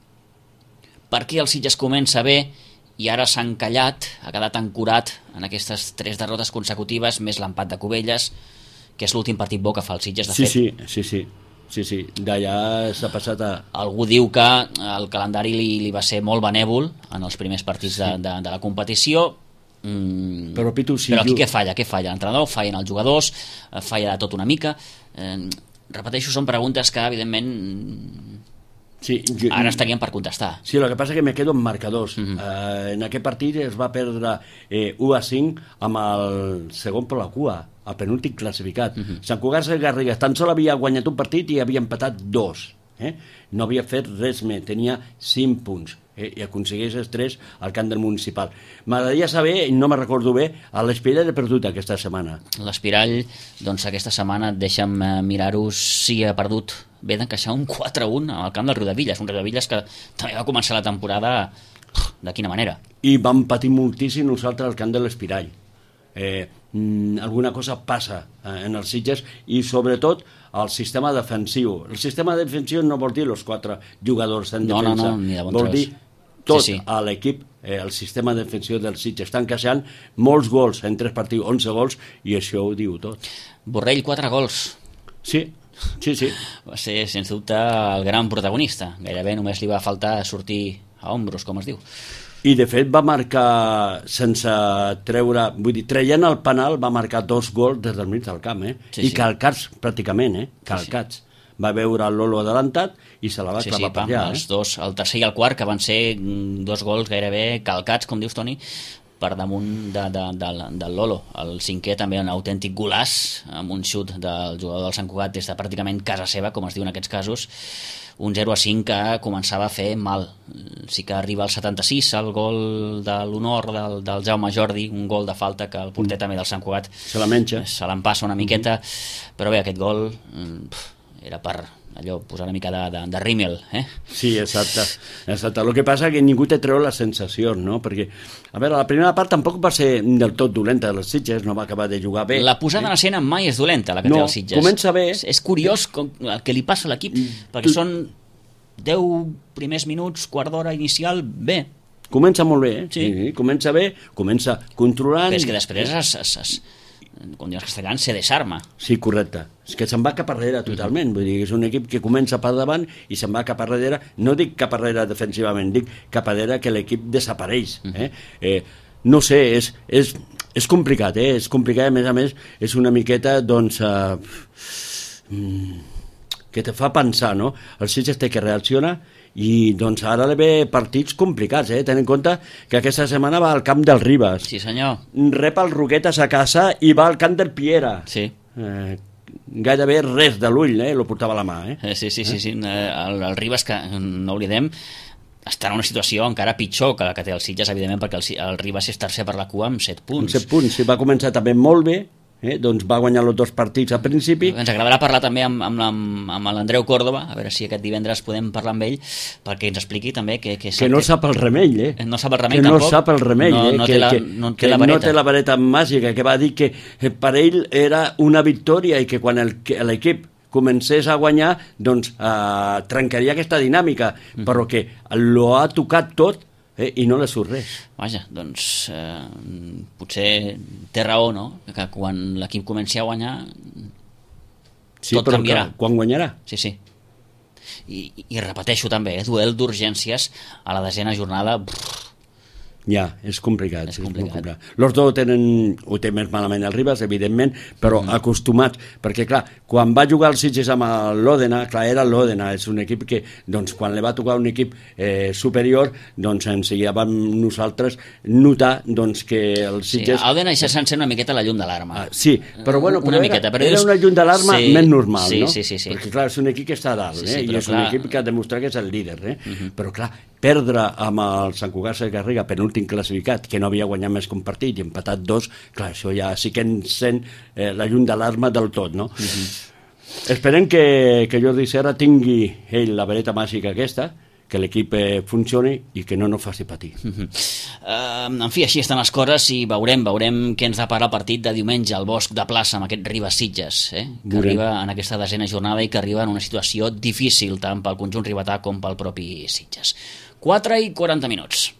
Per què el Sitges comença bé i ara s'ha encallat, ha quedat ancorat en aquestes tres derrotes consecutives, més l'empat de Cubelles, que és l'últim partit bo que fa el Sitges, de sí, fet. Sí, sí, sí. Sí, sí, d'allà s'ha passat a... Algú diu que el calendari li, li va ser molt benèvol en els primers partits sí. de, de, de la competició. Mm, però, Pitu, si però aquí ju... què falla? Què falla? L'entrenador, fallen els jugadors, falla de tot una mica. Eh, repeteixo, són preguntes que, evidentment... Sí, jo, ara estaríem per contestar. Sí, el que passa que me quedo en marcadors. Uh -huh. uh, en aquest partit es va perdre eh, u a cinc amb el segon per la cua, el penúltim classificat. Uh -huh. Sant Cugat Ses Garrigues tan sol havia guanyat un partit i havia empatat dos. Eh? No havia fet res més, tenia cinc punts. Eh, i aconsegueix els tres al camp del Municipal. M'agradaria saber, i no me recordo bé, a l'Espirall he perdut aquesta setmana. L'Espirall, doncs aquesta setmana, deixa'm eh, mirar-ho, si ha perdut, ve d'encaixar un quatre a un al camp del Riudevilles, un Riudevilles que també va començar la temporada de quina manera. I vam patir moltíssim nosaltres al camp de l'Espirall. Eh, mm, alguna cosa passa eh, en els Sitges i sobretot el sistema defensiu. El sistema defensiu no vol dir els quatre jugadors en no, defensa, no, no, ni de bon vol tros. dir tot sí, sí. a l'equip, eh, el sistema defensiu del Sitges. Estan encaixant molts gols en tres partits, onze gols, i això ho diu tot. Borrell, quatre gols. Sí, sí, sí. Va ser, sens dubte, el gran protagonista. Gairebé només li va faltar sortir a ombros, com es diu. I de fet va marcar sense treure, vull dir, traient el penal va marcar dos gols des del mig del camp, eh? Sí, I sí. calcats pràcticament, eh? Calcats. Sí, sí. va veure el Lolo adelantat i se la va sí, clavar sí, per pam, allà. els Eh? dos, el tercer i el quart, que van ser dos gols gairebé calcats, com dius, Toni, per damunt de, de, de, del Lolo. El cinquè també un autèntic golàs, amb un xut del jugador del Sant Cugat des de pràcticament casa seva, com es diu en aquests casos, un zero a cinc que començava a fer mal. Sí que arriba al setanta-sis el gol de l'honor del, del Jaume Jordi, un gol de falta que el porter mm. també del Sant Cugat se la menja, se l'empassa una miqueta, mm. però bé, aquest gol pff, era per allò, posar una mica de, de, de rímel, eh? Sí, exacte, exacte. El que passa és que ningú te treu les sensacions, no? Perquè, a veure, la primera part tampoc va ser del tot dolenta de les Sitges, no va acabar de jugar bé. La posada eh? en escena mai és dolenta, la que no, té els Sitges. Comença bé. És, és curiós com, el que li passa a l'equip, mm. perquè són deu primers minuts, quart d'hora inicial, bé. Comença molt bé, eh? Sí. sí. Comença bé, comença controlant... Però és que després es... es, es com diuen els castellans, se desarma. Sí, correcte. És que se'n va cap darrere totalment. Vull dir, és un equip que comença per davant i se'n va cap darrere. No dic cap darrere defensivament, dic cap darrere que l'equip desapareix. Eh? Eh, no sé, és, és, és complicat, eh? És complicat, a més a més, és una miqueta, doncs... Eh, que te fa pensar, no? El Sitges té que reacciona i doncs ara li ve partits complicats, eh? Ten en compte que aquesta setmana va al camp del Ribas. Sí, senyor. Rep el Roquetes a casa i va al camp del Piera. Sí. Eh, gairebé res de l'ull, eh? Lo portava a la mà, eh? eh sí, sí, sí, sí. El, el Ribas, que no oblidem, està en una situació encara pitjor que la que té el Sitges, evidentment, perquè el, el Ribas és tercer per la cua amb set punts. Amb set punts, sí, va començar també molt bé, eh? Doncs va guanyar els dos partits al principi. Ens agradarà parlar també amb, amb, amb, amb l'Andreu Córdoba, a veure si aquest divendres podem parlar amb ell, perquè ens expliqui també que... Que, que no sap el remei, eh? No sap el remei, que tampoc. no sap el remei, no, eh? no que, té la, que, no té que la vareta. no té la vareta màgica, que va dir que per ell era una victòria i que quan l'equip comencés a guanyar, doncs eh, trencaria aquesta dinàmica, mm. però que lo ha tocat tot eh, i no li surt res. Vaja, doncs eh, potser té raó, no? Que quan l'equip comenci a guanyar sí, tot però canviarà. Que, quan guanyarà? Sí, sí. I, i repeteixo també, eh, duel d'urgències a la desena jornada. Brrr. Ja, és complicat. És complicat. complicat. Los dos tenen, ho té més malament el Ribas, evidentment, però mm. acostumats, perquè clar, quan va jugar el Sitges amb l'Òdena, clar, era l'Òdena, és un equip que, doncs, quan li va tocar un equip eh, superior, doncs en seguida vam nosaltres notar, doncs, que el Sitges... Sí, l'Òdena ja s'encén una miqueta la llum de l'arma. Ah, sí, però bueno, però una era, miqueta, però era dius... una llum de l'arma sí, més normal, sí, no? Sí, sí, sí. Perquè clar, és un equip que està a dalt, sí, eh? sí, I és clar... un equip que ha demostrat que és el líder, eh? Uh -huh. Però clar, perdre amb el Sant Cugat Garriga, penúltim classificat, que no havia guanyat més que un partit i empatat dos, clar, això ja sí que encén eh, la llum d'alarma del tot, no? Uh-huh. Esperem que, que Jordi Serra tingui ell la vareta màgica aquesta, que l'equip eh, funcioni i que no nos faci patir. Uh-huh. uh, en fi, així estan les coses i veurem, veurem què ens depara el partit de diumenge al Bosc de Plaça amb aquest Ribas Sitges, eh? que veurem. Arriba en aquesta desena jornada i que arriba en una situació difícil tant pel conjunt ribetà com pel propi Sitges. quatre i quaranta minuts.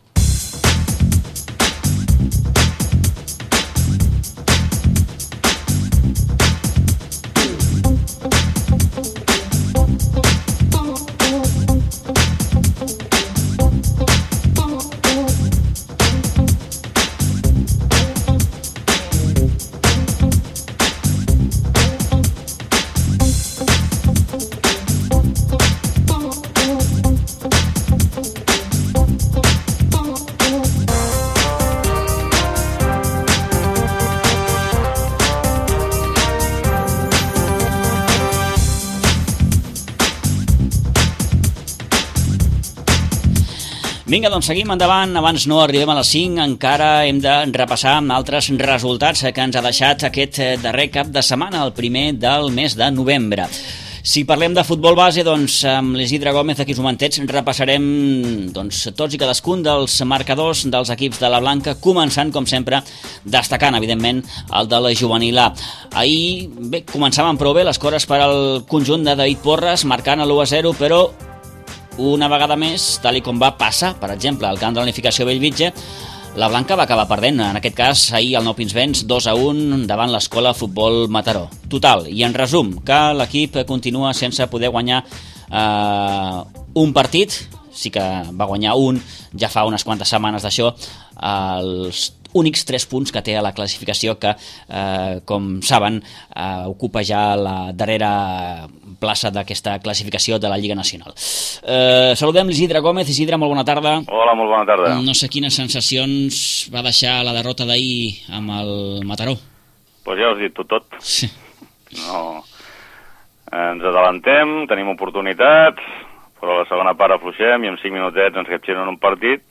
Vinga, doncs seguim endavant. Abans no arribem a les cinc, encara hem de repassar altres resultats que ens ha deixat aquest darrer cap de setmana, el primer del mes de novembre. Si parlem de futbol base, doncs amb l'Isidre Gómez, aquí us ho mantets, repassarem doncs, tots i cadascun dels marcadors dels equips de la Blanca, començant, com sempre, destacant, evidentment, el de la juvenil A. Ahir, bé, començaven prou bé les coses per al conjunt de David Porres, marcant l'u a zero, però una vegada més, tal i com va passar, per exemple, al camp de la Unificació Bellvitge, la Blanca va acabar perdent, en aquest cas ahir el Nou Pinsbens dos a un davant l'Escola Futbol Mataró. Total, i en resum, que l'equip continua sense poder guanyar eh, un partit, sí que va guanyar un, ja fa unes quantes setmanes d'això, els únics tres punts que té a la classificació que, eh, com saben, eh, ocupa ja la darrera plaça d'aquesta classificació de la Lliga Nacional. Eh, saludem l'Isidre Gómez. Isidre, molt bona tarda. Hola, molt bona tarda. No sé quines sensacions va deixar la derrota d'ahir amb el Mataró. Doncs pues ja has dit tu tot. Sí. No, ens adelantem, tenim oportunitats, però a la segona part afluixem i en cinc minutets ens capgiren un partit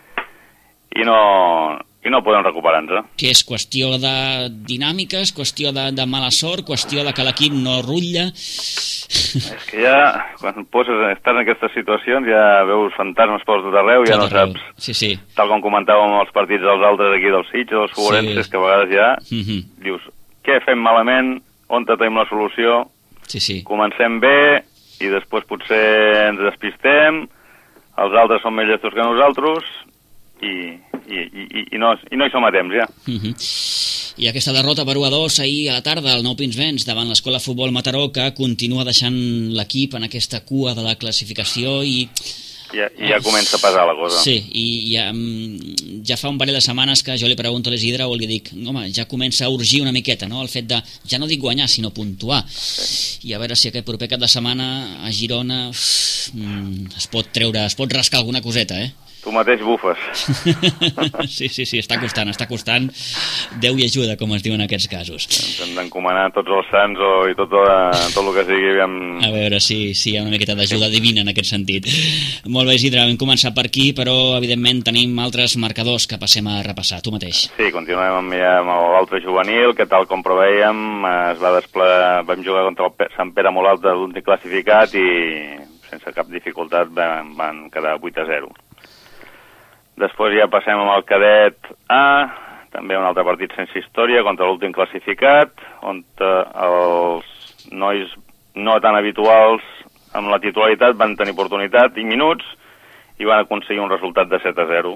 i no, i no podem recuperar-nos. Que és qüestió de dinàmiques, qüestió de, de mala sort, qüestió de que l'equip no rutlla? És que ja, quan poses, estàs en aquestes situacions, ja veus fantasmes per tot arreu, ja no saps, sí, sí. Tal com comentàvem els partits dels altres aquí dels Sitges, dels Forenses, sí. Que a vegades ja uh-huh. dius, què fem malament, on tenim la solució, sí, sí. Comencem bé i després potser ens despistem, els altres són més llestos que nosaltres i, i, i, i, no, i no hi som a temps ja. Uh-huh. I aquesta derrota per u a dos ahir a la tarda al Nou Pinsbens davant l'Escola Futbol Mataró, que continua deixant l'equip en aquesta cua de la classificació i... Ja, ja comença a pesar la cosa. Sí, i ja, ja fa un parell de setmanes que jo li pregunto a l'Isidre o li dic, home, ja comença a urgir una miqueta, no?, el fet de, ja no dic guanyar, sinó puntuar. Sí. I a veure si aquest proper cap de setmana a Girona uf, es pot treure, es pot rascar alguna coseta, eh? Tu mateix bufes. Sí, sí, sí, està costant, està costant. Déu hi ajuda, com es diu en aquests casos. Ens hem d'encomanar tots els sants o, i tot, tot el que sigui. Aviam... A veure si, si hi ha una miqueta d'ajuda divina en aquest sentit. Molt bé, Isidre, hem començat per aquí, però evidentment tenim altres marcadors que passem a repassar. Tu mateix. Sí, continuem amb, ja, amb l'altre juvenil, que tal com preveiem, es va desplegar, vam jugar contra el Sant Pere molt alt de l'últim classificat i sense cap dificultat van, van quedar vuit a zero. Després ja passem amb el cadet A, també un altre partit sense història contra l'últim classificat, on els nois no tan habituals amb la titularitat van tenir oportunitat, cinc minuts, i van aconseguir un resultat de set a zero.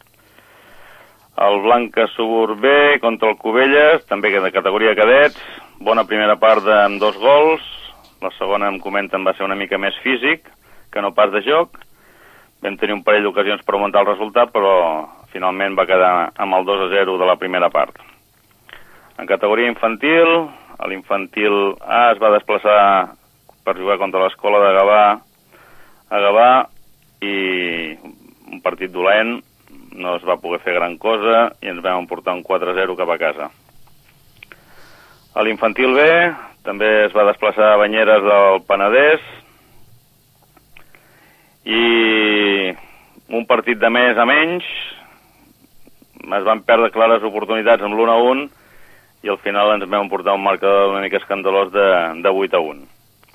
El Blanca Subur B contra el Cubelles, també de categoria cadets, bona primera part de, amb dos gols, la segona, em comenten, va ser una mica més físic que no pas de joc. Vam tenir un parell d'ocasions per augmentar el resultat, però finalment va quedar amb el dos a zero de la primera part. En categoria infantil, a l'infantil A es va desplaçar per jugar contra l'escola de Gavà a Gavà i un partit dolent, no es va poder fer gran cosa i ens vam emportar un quatre a zero cap a casa. A l'infantil B també es va desplaçar a Banyeres del Penedès i un partit de més a menys, es van perdre clares oportunitats amb l'un a un i al final ens vam portar un marcador una mica escandalós de, de vuit a un.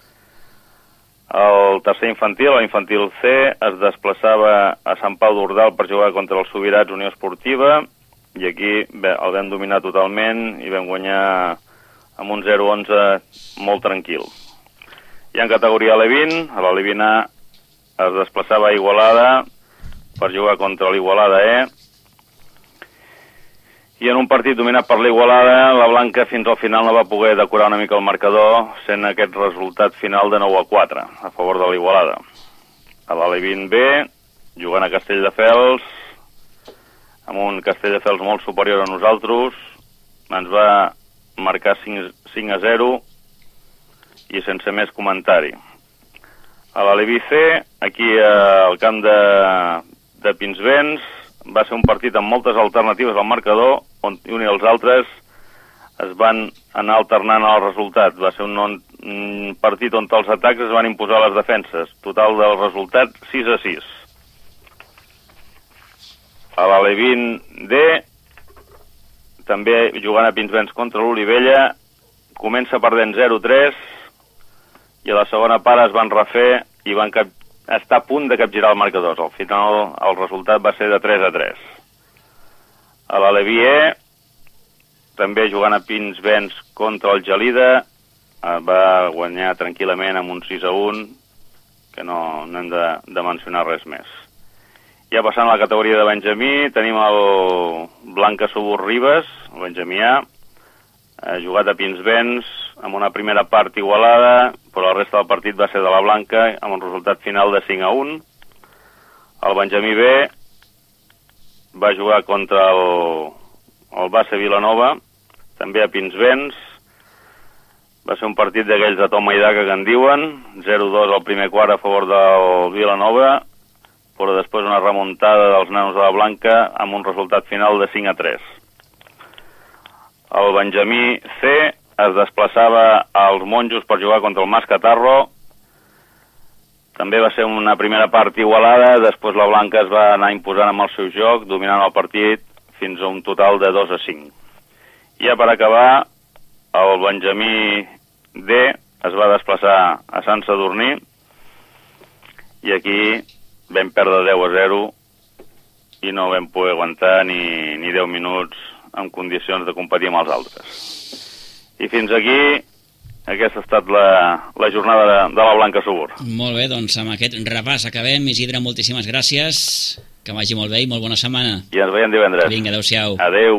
El tercer infantil, l'infantil C, es desplaçava a Sant Pau d'Ordal per jugar contra els Subirats Unió Esportiva i aquí bé, el vam dominar totalment i vam guanyar amb un zero a onze molt tranquil. I en categoria A vint, a l'A vint A es desplaçava a Igualada per jugar contra l'Igualada E i en un partit dominat per l'Igualada la Blanca fins al final no va poder decorar una mica el marcador sent aquest resultat final de nou a quatre a favor de l'Igualada. A l'A vint B, jugant a Castelldefels amb un Castelldefels molt superior a nosaltres, ens va marcar cinc a zero i sense més comentari. A l'Aleví C, aquí al camp de, de Pinsbens, va ser un partit amb moltes alternatives al marcador, on un i els altres es van anar alternant el resultat. Va ser un, un partit on els atacs es van imposar a les defenses. Total del resultat, sis a sis. A l'Alevin D, també jugant a Pinsbens contra l'Olivella, comença perdent zero a tres, i a la segona part es van refer i van cap... estar a punt de capgirar el marcador. Al final el resultat va ser de tres a tres. A l'Aleví E, també jugant a Pinsbens contra el Gelida, va guanyar tranquil·lament amb un sis a un, que no, no hem de, de mencionar res més. Ja passant a la categoria de Benjamí, tenim el Blanca Subur Ribes, el Benjamí A, ha jugat a Pinsbens amb una primera part igualada, però la resta del partit va ser de la Blanca amb un resultat final de cinc a un. El Benjamí B va jugar contra el, el Bassa Vilanova, també a Pinsbens. Va ser un partit d'aquells de toma i daca que en diuen, zero dos al primer quart a favor del Vilanova, però després una remuntada dels nanos de la Blanca amb un resultat final de cinc a tres. El Benjamí C es desplaçava als Monjos per jugar contra el Mas Catarro. També va ser una primera part igualada, després la Blanca es va anar imposant amb el seu joc, dominant el partit fins a un total de dos a cinc. I ja per acabar, el Benjamí D es va desplaçar a Sant Sadurní i aquí vam perdre deu a zero i no vam poder aguantar ni, ni deu minuts en condicions de competir amb els altres. I fins aquí, aquesta ha estat la, la jornada de, de la Blanca Subur. Molt bé, doncs amb aquest repàs acabem. Isidre, moltíssimes gràcies, que vagi molt bé i molt bona setmana. I ens veiem divendres. Vinga, adeu-siau. Adeu.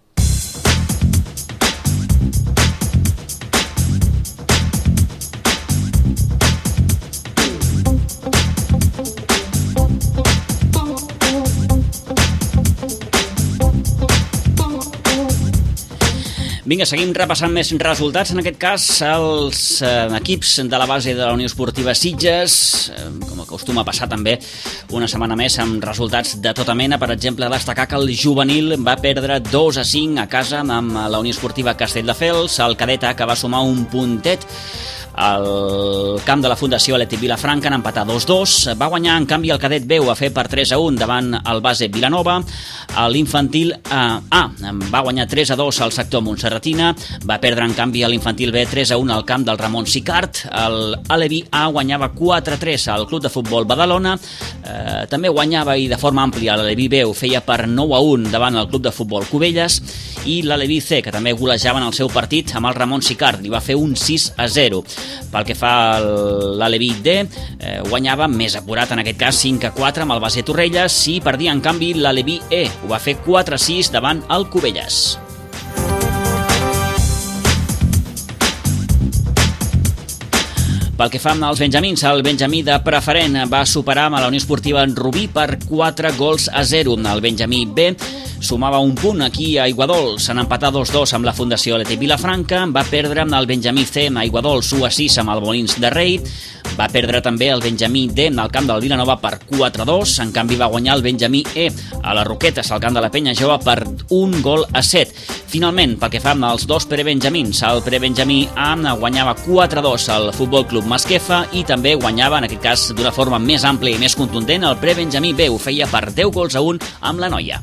Vinga, seguim repassant més resultats. En aquest cas, els eh, equips de la base de la Unió Esportiva Sitges, eh, com acostuma a passar també una setmana més amb resultats de tota mena. Per exemple, destacar que el juvenil va perdre dos a cinc a casa amb la Unió Esportiva Castelldefels. El cadet A, que va sumar un puntet al camp de la Fundació Atlètic Vilafranca, en empatar dos dos. Va guanyar, en canvi, el cadet B, ho va fer per tres a un davant el base Vilanova. L'infantil A va guanyar tres a dos al sector Montserratina. Va perdre, en canvi, l'infantil B tres a un al camp del Ramon Sicart. L'Aleví A guanyava quatre a tres al Club de Futbol Badalona. Eh, també guanyava, i de forma àmplia, l'Aleví B ho feia per nou a un davant el Club de Futbol Cubelles. I l'Aleví C, que també golejava en el seu partit amb el Ramon Sicart, li va fer un sis a zero. Pel que fa a l'Aleví D, eh, guanyava més apurat, en aquest cas cinc a quatre amb el base Torrelles, i perdia, en canvi, l'Aleví E, ho va fer quatre a sis davant el Cubelles. Pel que fa als benjamins, el benjamí de preferent va superar a la Unió Esportiva en Rubí per quatre gols a zero. El benjamí B sumava un punt aquí a Aiguadols, en empatar dos dos amb la Fundació Atlètic Vilafranca. Va perdre el benjamí C a Aiguadols u a sis amb el Molins de Rei. Va perdre també el benjamí D al camp del Vilanova per quatre a dos. En canvi, va guanyar el benjamí E a les Roquetes, al camp de la Penya Jove, per un gol a set. Finalment, pel que fa als dos prebenjamins, el prebenjamí A guanyava quatre a dos al Futbol Club Masquefa, i també guanyava, en aquest cas d'una forma més àmplia i més contundent, el prebenjamí B, ho feia per deu gols a un amb la Noia.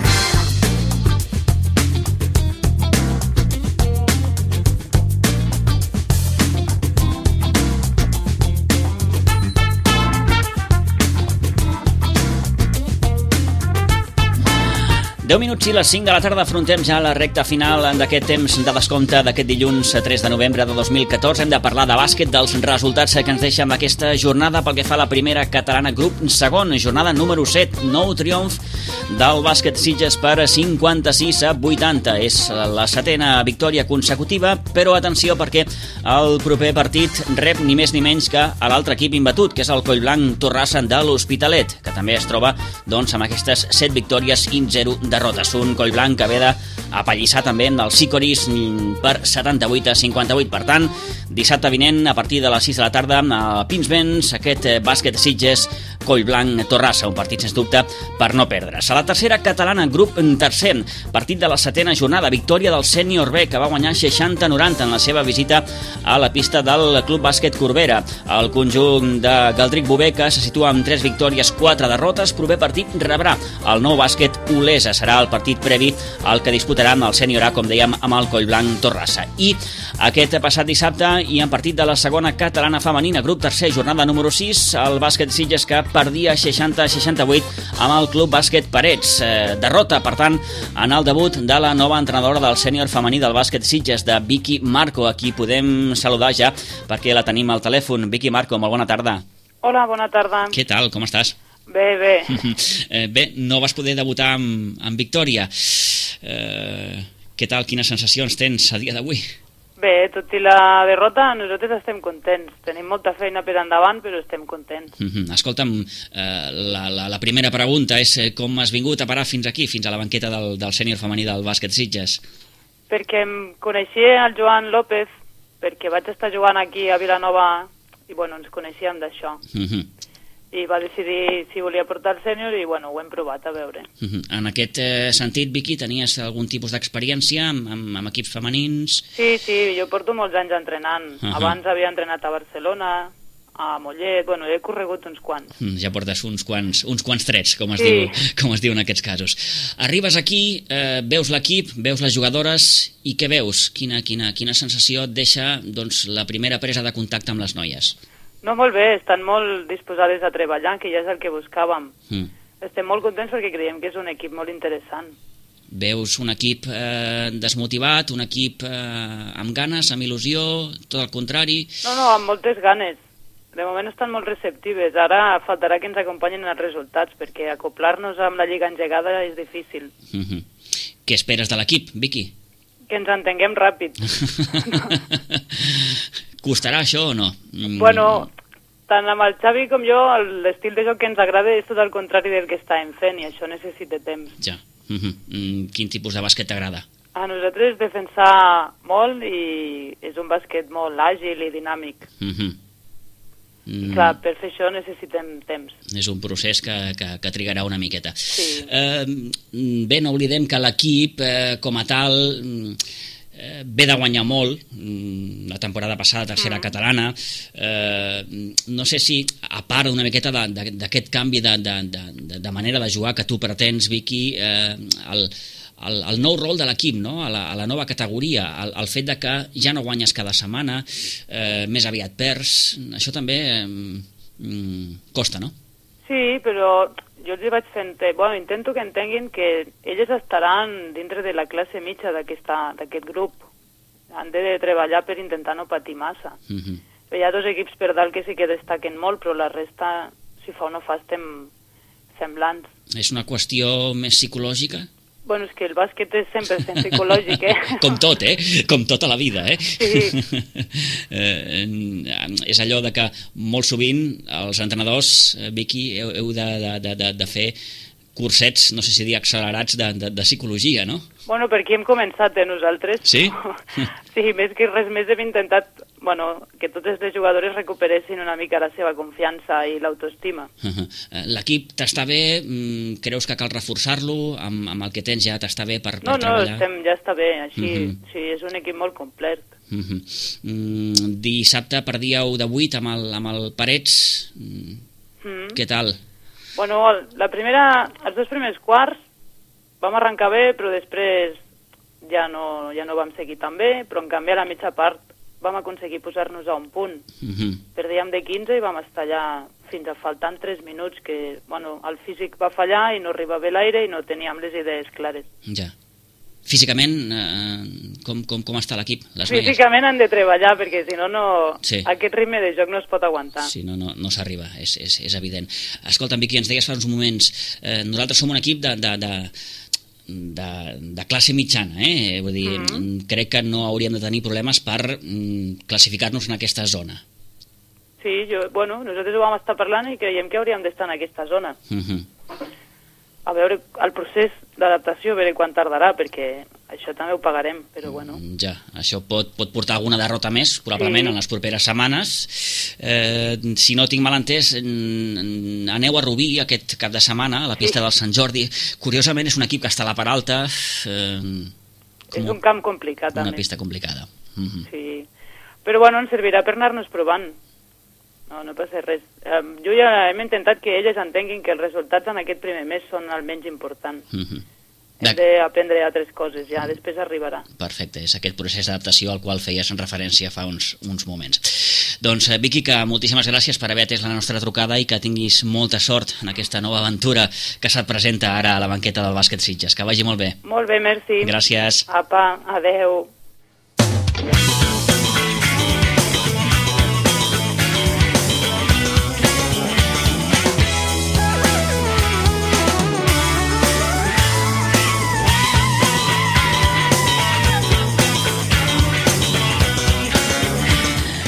deu minuts i les cinc de la tarda, afrontem ja la recta final d'aquest temps de descompte d'aquest dilluns tres de novembre de dos mil catorze. Hem de parlar de bàsquet, dels resultats que ens deixa amb aquesta jornada pel que fa a la primera catalana grup segon, jornada número set, nou triomf del bàsquet Sitges per cinquanta-sis a vuitanta. És la setena victòria consecutiva, però atenció, perquè el proper partit rep ni més ni menys que a l'altre equip imbatut, que és el Collblanc Torrassa de l'Hospitalet, que també es troba doncs amb aquestes set victòries i zero derrotes. Un Collblanc que ve d'apallissar també el Sicoris per setanta-vuit a cinquanta-vuit. Per tant, dissabte vinent, a partir de les sis de la tarda, a Pinsbens, aquest bàsquet Sitges Collblanc Torrassa, un partit sens dubte per no perdre's. A la tercera catalana, grup tercer, partit de la setena jornada, victòria del Sènior B, que va guanyar seixanta a noranta en la seva visita a la pista del Club Bàsquet Corbera. El conjunt de Galdric Bobeca se situa amb tres victòries, quatre derrotes. Proper partit rebrà el Nou Bàsquet Olesa. Serà el partit previ al que disputaran el Sènior A, com dèiem, amb el Collblanc Torrassa. I aquest passat dissabte, i en partit de la segona catalana femenina, grup tercer, jornada número sis, el bàsquet Sitges, que perdia seixanta a seixanta-vuit amb el Club Bàsquet Parets. Eh, derrota, per tant, en el debut de la nova entrenadora del sènior femení del bàsquet Sitges, de Vicky Marco, a qui podem saludar ja perquè la tenim al telèfon. Vicky Marco, molt bona tarda. Hola, bona tarda. Què tal, com estàs? Bé, bé. eh, bé, no vas poder debutar amb, amb victòria. Eh, què tal, quines sensacions tens a dia d'avui? Bé, tot i la derrota, nosaltres estem contents. Tenim molta feina per endavant, però estem contents. Mm-hmm. Escolta'm, eh, la, la, la primera pregunta és eh, com has vingut a parar fins aquí, fins a la banqueta del, del sènior femení del bàsquet Sitges? Perquè em coneixia el Joan López, perquè vaig estar jugant aquí a Vilanova i, bueno, ens coneixíem d'això. Mm-hmm. I va decidir si volia portar el sènior i, bueno, ho hem provat, a veure. Mm-hmm. En aquest eh, sentit, Vicky, tenies algun tipus d'experiència amb, amb, amb equips femenins? Sí, sí, jo porto molts anys entrenant. Uh-huh. Abans havia entrenat a Barcelona, a Mollet, bueno, he corregut uns quants. Mm, ja portes uns quants, uns quants trets, com es, sí. diu, com es diu en aquests casos. Arribes aquí, eh, veus l'equip, veus les jugadores, i què veus? Quina, quina, quina sensació et deixa doncs, la primera presa de contacte amb les noies? No, molt bé, estan molt disposades a treballar, que ja és el que buscàvem. Mm. Estem molt contents perquè creiem que és un equip molt interessant. Veus un equip eh, desmotivat, un equip eh, amb ganes, amb il·lusió, tot el contrari? No, no, amb moltes ganes. De moment estan molt receptives. Ara faltarà que ens acompanyin els resultats, perquè acoplar-nos amb la lliga engegada és difícil. Mm-hmm. Què esperes de l'equip, Vicky? Que ens entenguem ràpid. Costarà això o no? Mm. Bueno, tant amb el Xavi com jo, l'estil de joc que ens agrada és tot el contrari del que estàvem fent, i això necessita temps. Ja. Mm-hmm. Quin tipus de bàsquet t'agrada? A nosaltres defensar molt, i és un bàsquet molt àgil i dinàmic. Mm-hmm. Mm. Clar, per fer això necessitem temps. És un procés que, que, que trigarà una miqueta. Sí. Eh, bé, no oblidem que l'equip, eh, com a tal, eh, ve de guanyar molt. La temporada passada, tercera mm. catalana. Eh, no sé si, a part una miqueta d'aquest canvi de, de, de, de manera de jugar que tu pretens, Vicky, eh, el... El, el nou rol de l'equip, no? a, la, a la nova categoria, el, el fet de que ja no guanyes cada setmana, eh, més aviat perds, això també eh, mm, costa, no? Sí, però jo els hi vaig fent... Bueno, intento que entenguin que elles estaran dintre de la classe mitja d'aquest grup. Han de treballar per intentar no patir massa. Uh-huh. Hi ha dos equips per dalt que sí que destaquen molt, però la resta, si fa o no fa, estem semblants. És una qüestió més psicològica? Bueno, és que el bàsquet és sempre psicològic, eh? Com tot, eh? Com tota la vida, eh? Sí. eh, és allò de que molt sovint els entrenadors, Vicky, heu, heu de, de, de, de fer cursets, no sé si dir accelerats, de, de, de psicologia, no? Bueno, per aquí hem començat, eh, nosaltres. Sí? Sí, més que res més hem intentat, bueno, que totes les jugadores recuperessin una mica la seva confiança i l'autoestima. Uh-huh. L'equip t'està bé? Creus que cal reforçar-lo? Amb, amb el que tens ja t'està bé per, per no, treballar? No, no, ja està bé, així, uh-huh. sí, és un equip molt complet. Uh-huh. Mm, dissabte perdíeu de vuit amb el, amb el Parets. Mm. Mm. Què tal? Bueno, la primera, els dos primers quarts vam arrencar bé, però després ja no, ja no vam seguir tan bé, però en canvi a la mitja part vam aconseguir posar-nos a un punt. Uh-huh. Perdíem de quinze i vam estar allà fins a faltant tres minuts, que bueno, el físic va fallar i no arribava bé l'aire i no teníem les idees clares. Ja. Físicament, eh, com, com, com està l'equip? Físicament han de treballar, perquè si no, no sí. aquest ritme de joc no es pot aguantar. Sí, no, no, no s'arriba, és, és, és evident. Escolta'm, Vicky, ens deies fa uns moments, eh, nosaltres som un equip de, de, de, de, de classe mitjana, eh? Vull dir, mm-hmm. crec que no hauríem de tenir problemes per mm, classificar-nos en aquesta zona. Sí, jo, bueno, nosaltres ho vam estar parlant i creiem que hauríem d'estar en aquesta zona. Mm-hmm. A veure el procés d'adaptació, a veure quan tardarà, perquè això també ho pagarem, però bueno. Ja, això pot, pot portar alguna derrota més, probablement, sí. en les properes setmanes. Eh, si no tinc mal entès, aneu a Rubí aquest cap de setmana, a la pista sí. del Sant Jordi. Curiosament, és un equip que està a la part alta. Eh, és un camp complicat, una també. Una pista complicada. Mm-hmm. Sí, però bueno, ens servirà per anar-nos provant. No, no passa res. Um, jo ja hem intentat que elles entenguin que els resultats en aquest primer mes són el menys important. Mm-hmm. Hem d'aprendre altres coses, ja després arribarà. Perfecte, és aquest procés d'adaptació al qual feies en referència fa uns, uns moments. Doncs, Vicky, que moltíssimes gràcies per haver atès la nostra trucada i que tinguis molta sort en aquesta nova aventura que se't presenta ara a la banqueta del bàsquet Sitges. Que vagi molt bé. Molt bé, merci. Gràcies. Apa, adeu.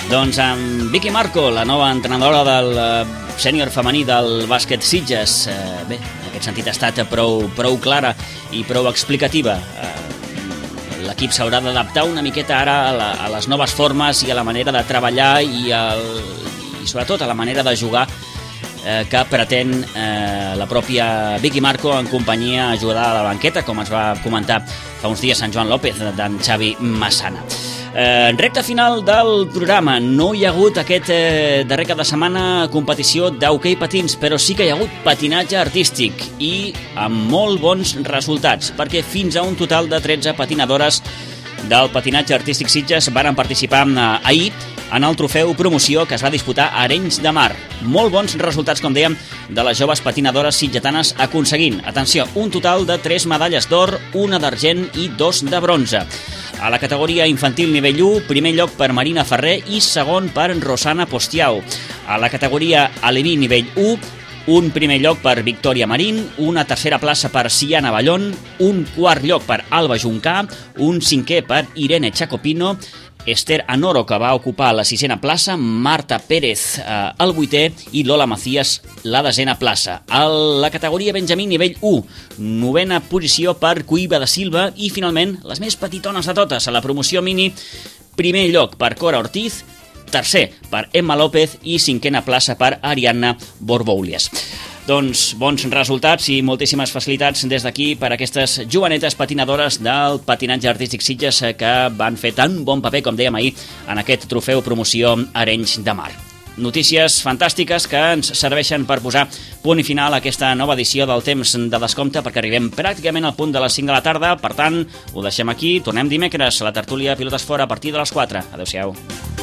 Doncs amb Vicky Marco, la nova entrenadora del uh, sènior femení del bàsquet Sitges. Uh, bé, en aquest sentit ha estat prou, prou clara i prou explicativa. Uh, L'equip s'haurà d'adaptar una miqueta ara a, la, a les noves formes i a la manera de treballar i, el, i sobretot a la manera de jugar eh, que pretén eh, la pròpia Vicky Marco en companyia ajudada a la banqueta, com ens va comentar fa uns dies Sant Joan López d'en Xavi Massana. Eh, recta final del programa. No hi ha hagut aquest eh, darrer cap de setmana competició d'hoquei patins, però sí que hi ha hagut patinatge artístic i amb molt bons resultats, perquè fins a un total de tretze patinadores del patinatge artístic Sitges varen participar eh, ahir en el trofeu promoció que es va disputar a Arenys de Mar. Molt bons resultats, com dèiem, de les joves patinadores sitgetanes aconseguint, atenció, un total de tres medalles d'or, una d'argent i dos de bronze. A la categoria infantil nivell u, primer lloc per Marina Ferrer i segon per Rosana Postiau. A la categoria aleví nivell u, un primer lloc per Victòria Marín, una tercera plaça per Siana Ballón, un quart lloc per Alba Juncà, un cinquè per Irene Chacopino, Esther Anoro, que va ocupar la sisena plaça, Marta Pérez eh, el vuitè i Lola Macías la desena plaça. A la categoria Benjamí nivell u, novena posició per Cuiva de Silva i finalment les més petitones de totes a la promoció mini, primer lloc per Cora Ortiz, tercer per Emma López i cinquena plaça per Ariadna Borboulias. Doncs bons resultats i moltíssimes facilitats des d'aquí per a aquestes jovenetes patinadores del patinatge artístic Sitges que van fer tan bon paper, com dèiem ahir, en aquest trofeu promoció Arenys de Mar. Notícies fantàstiques que ens serveixen per posar punt i final a aquesta nova edició del Temps de Descompte, perquè arribem pràcticament al punt de les cinc de la tarda. Per tant, ho deixem aquí. Tornem dimecres a la tertúlia Pilotes Fora a partir de les quatre. Adéu-siau.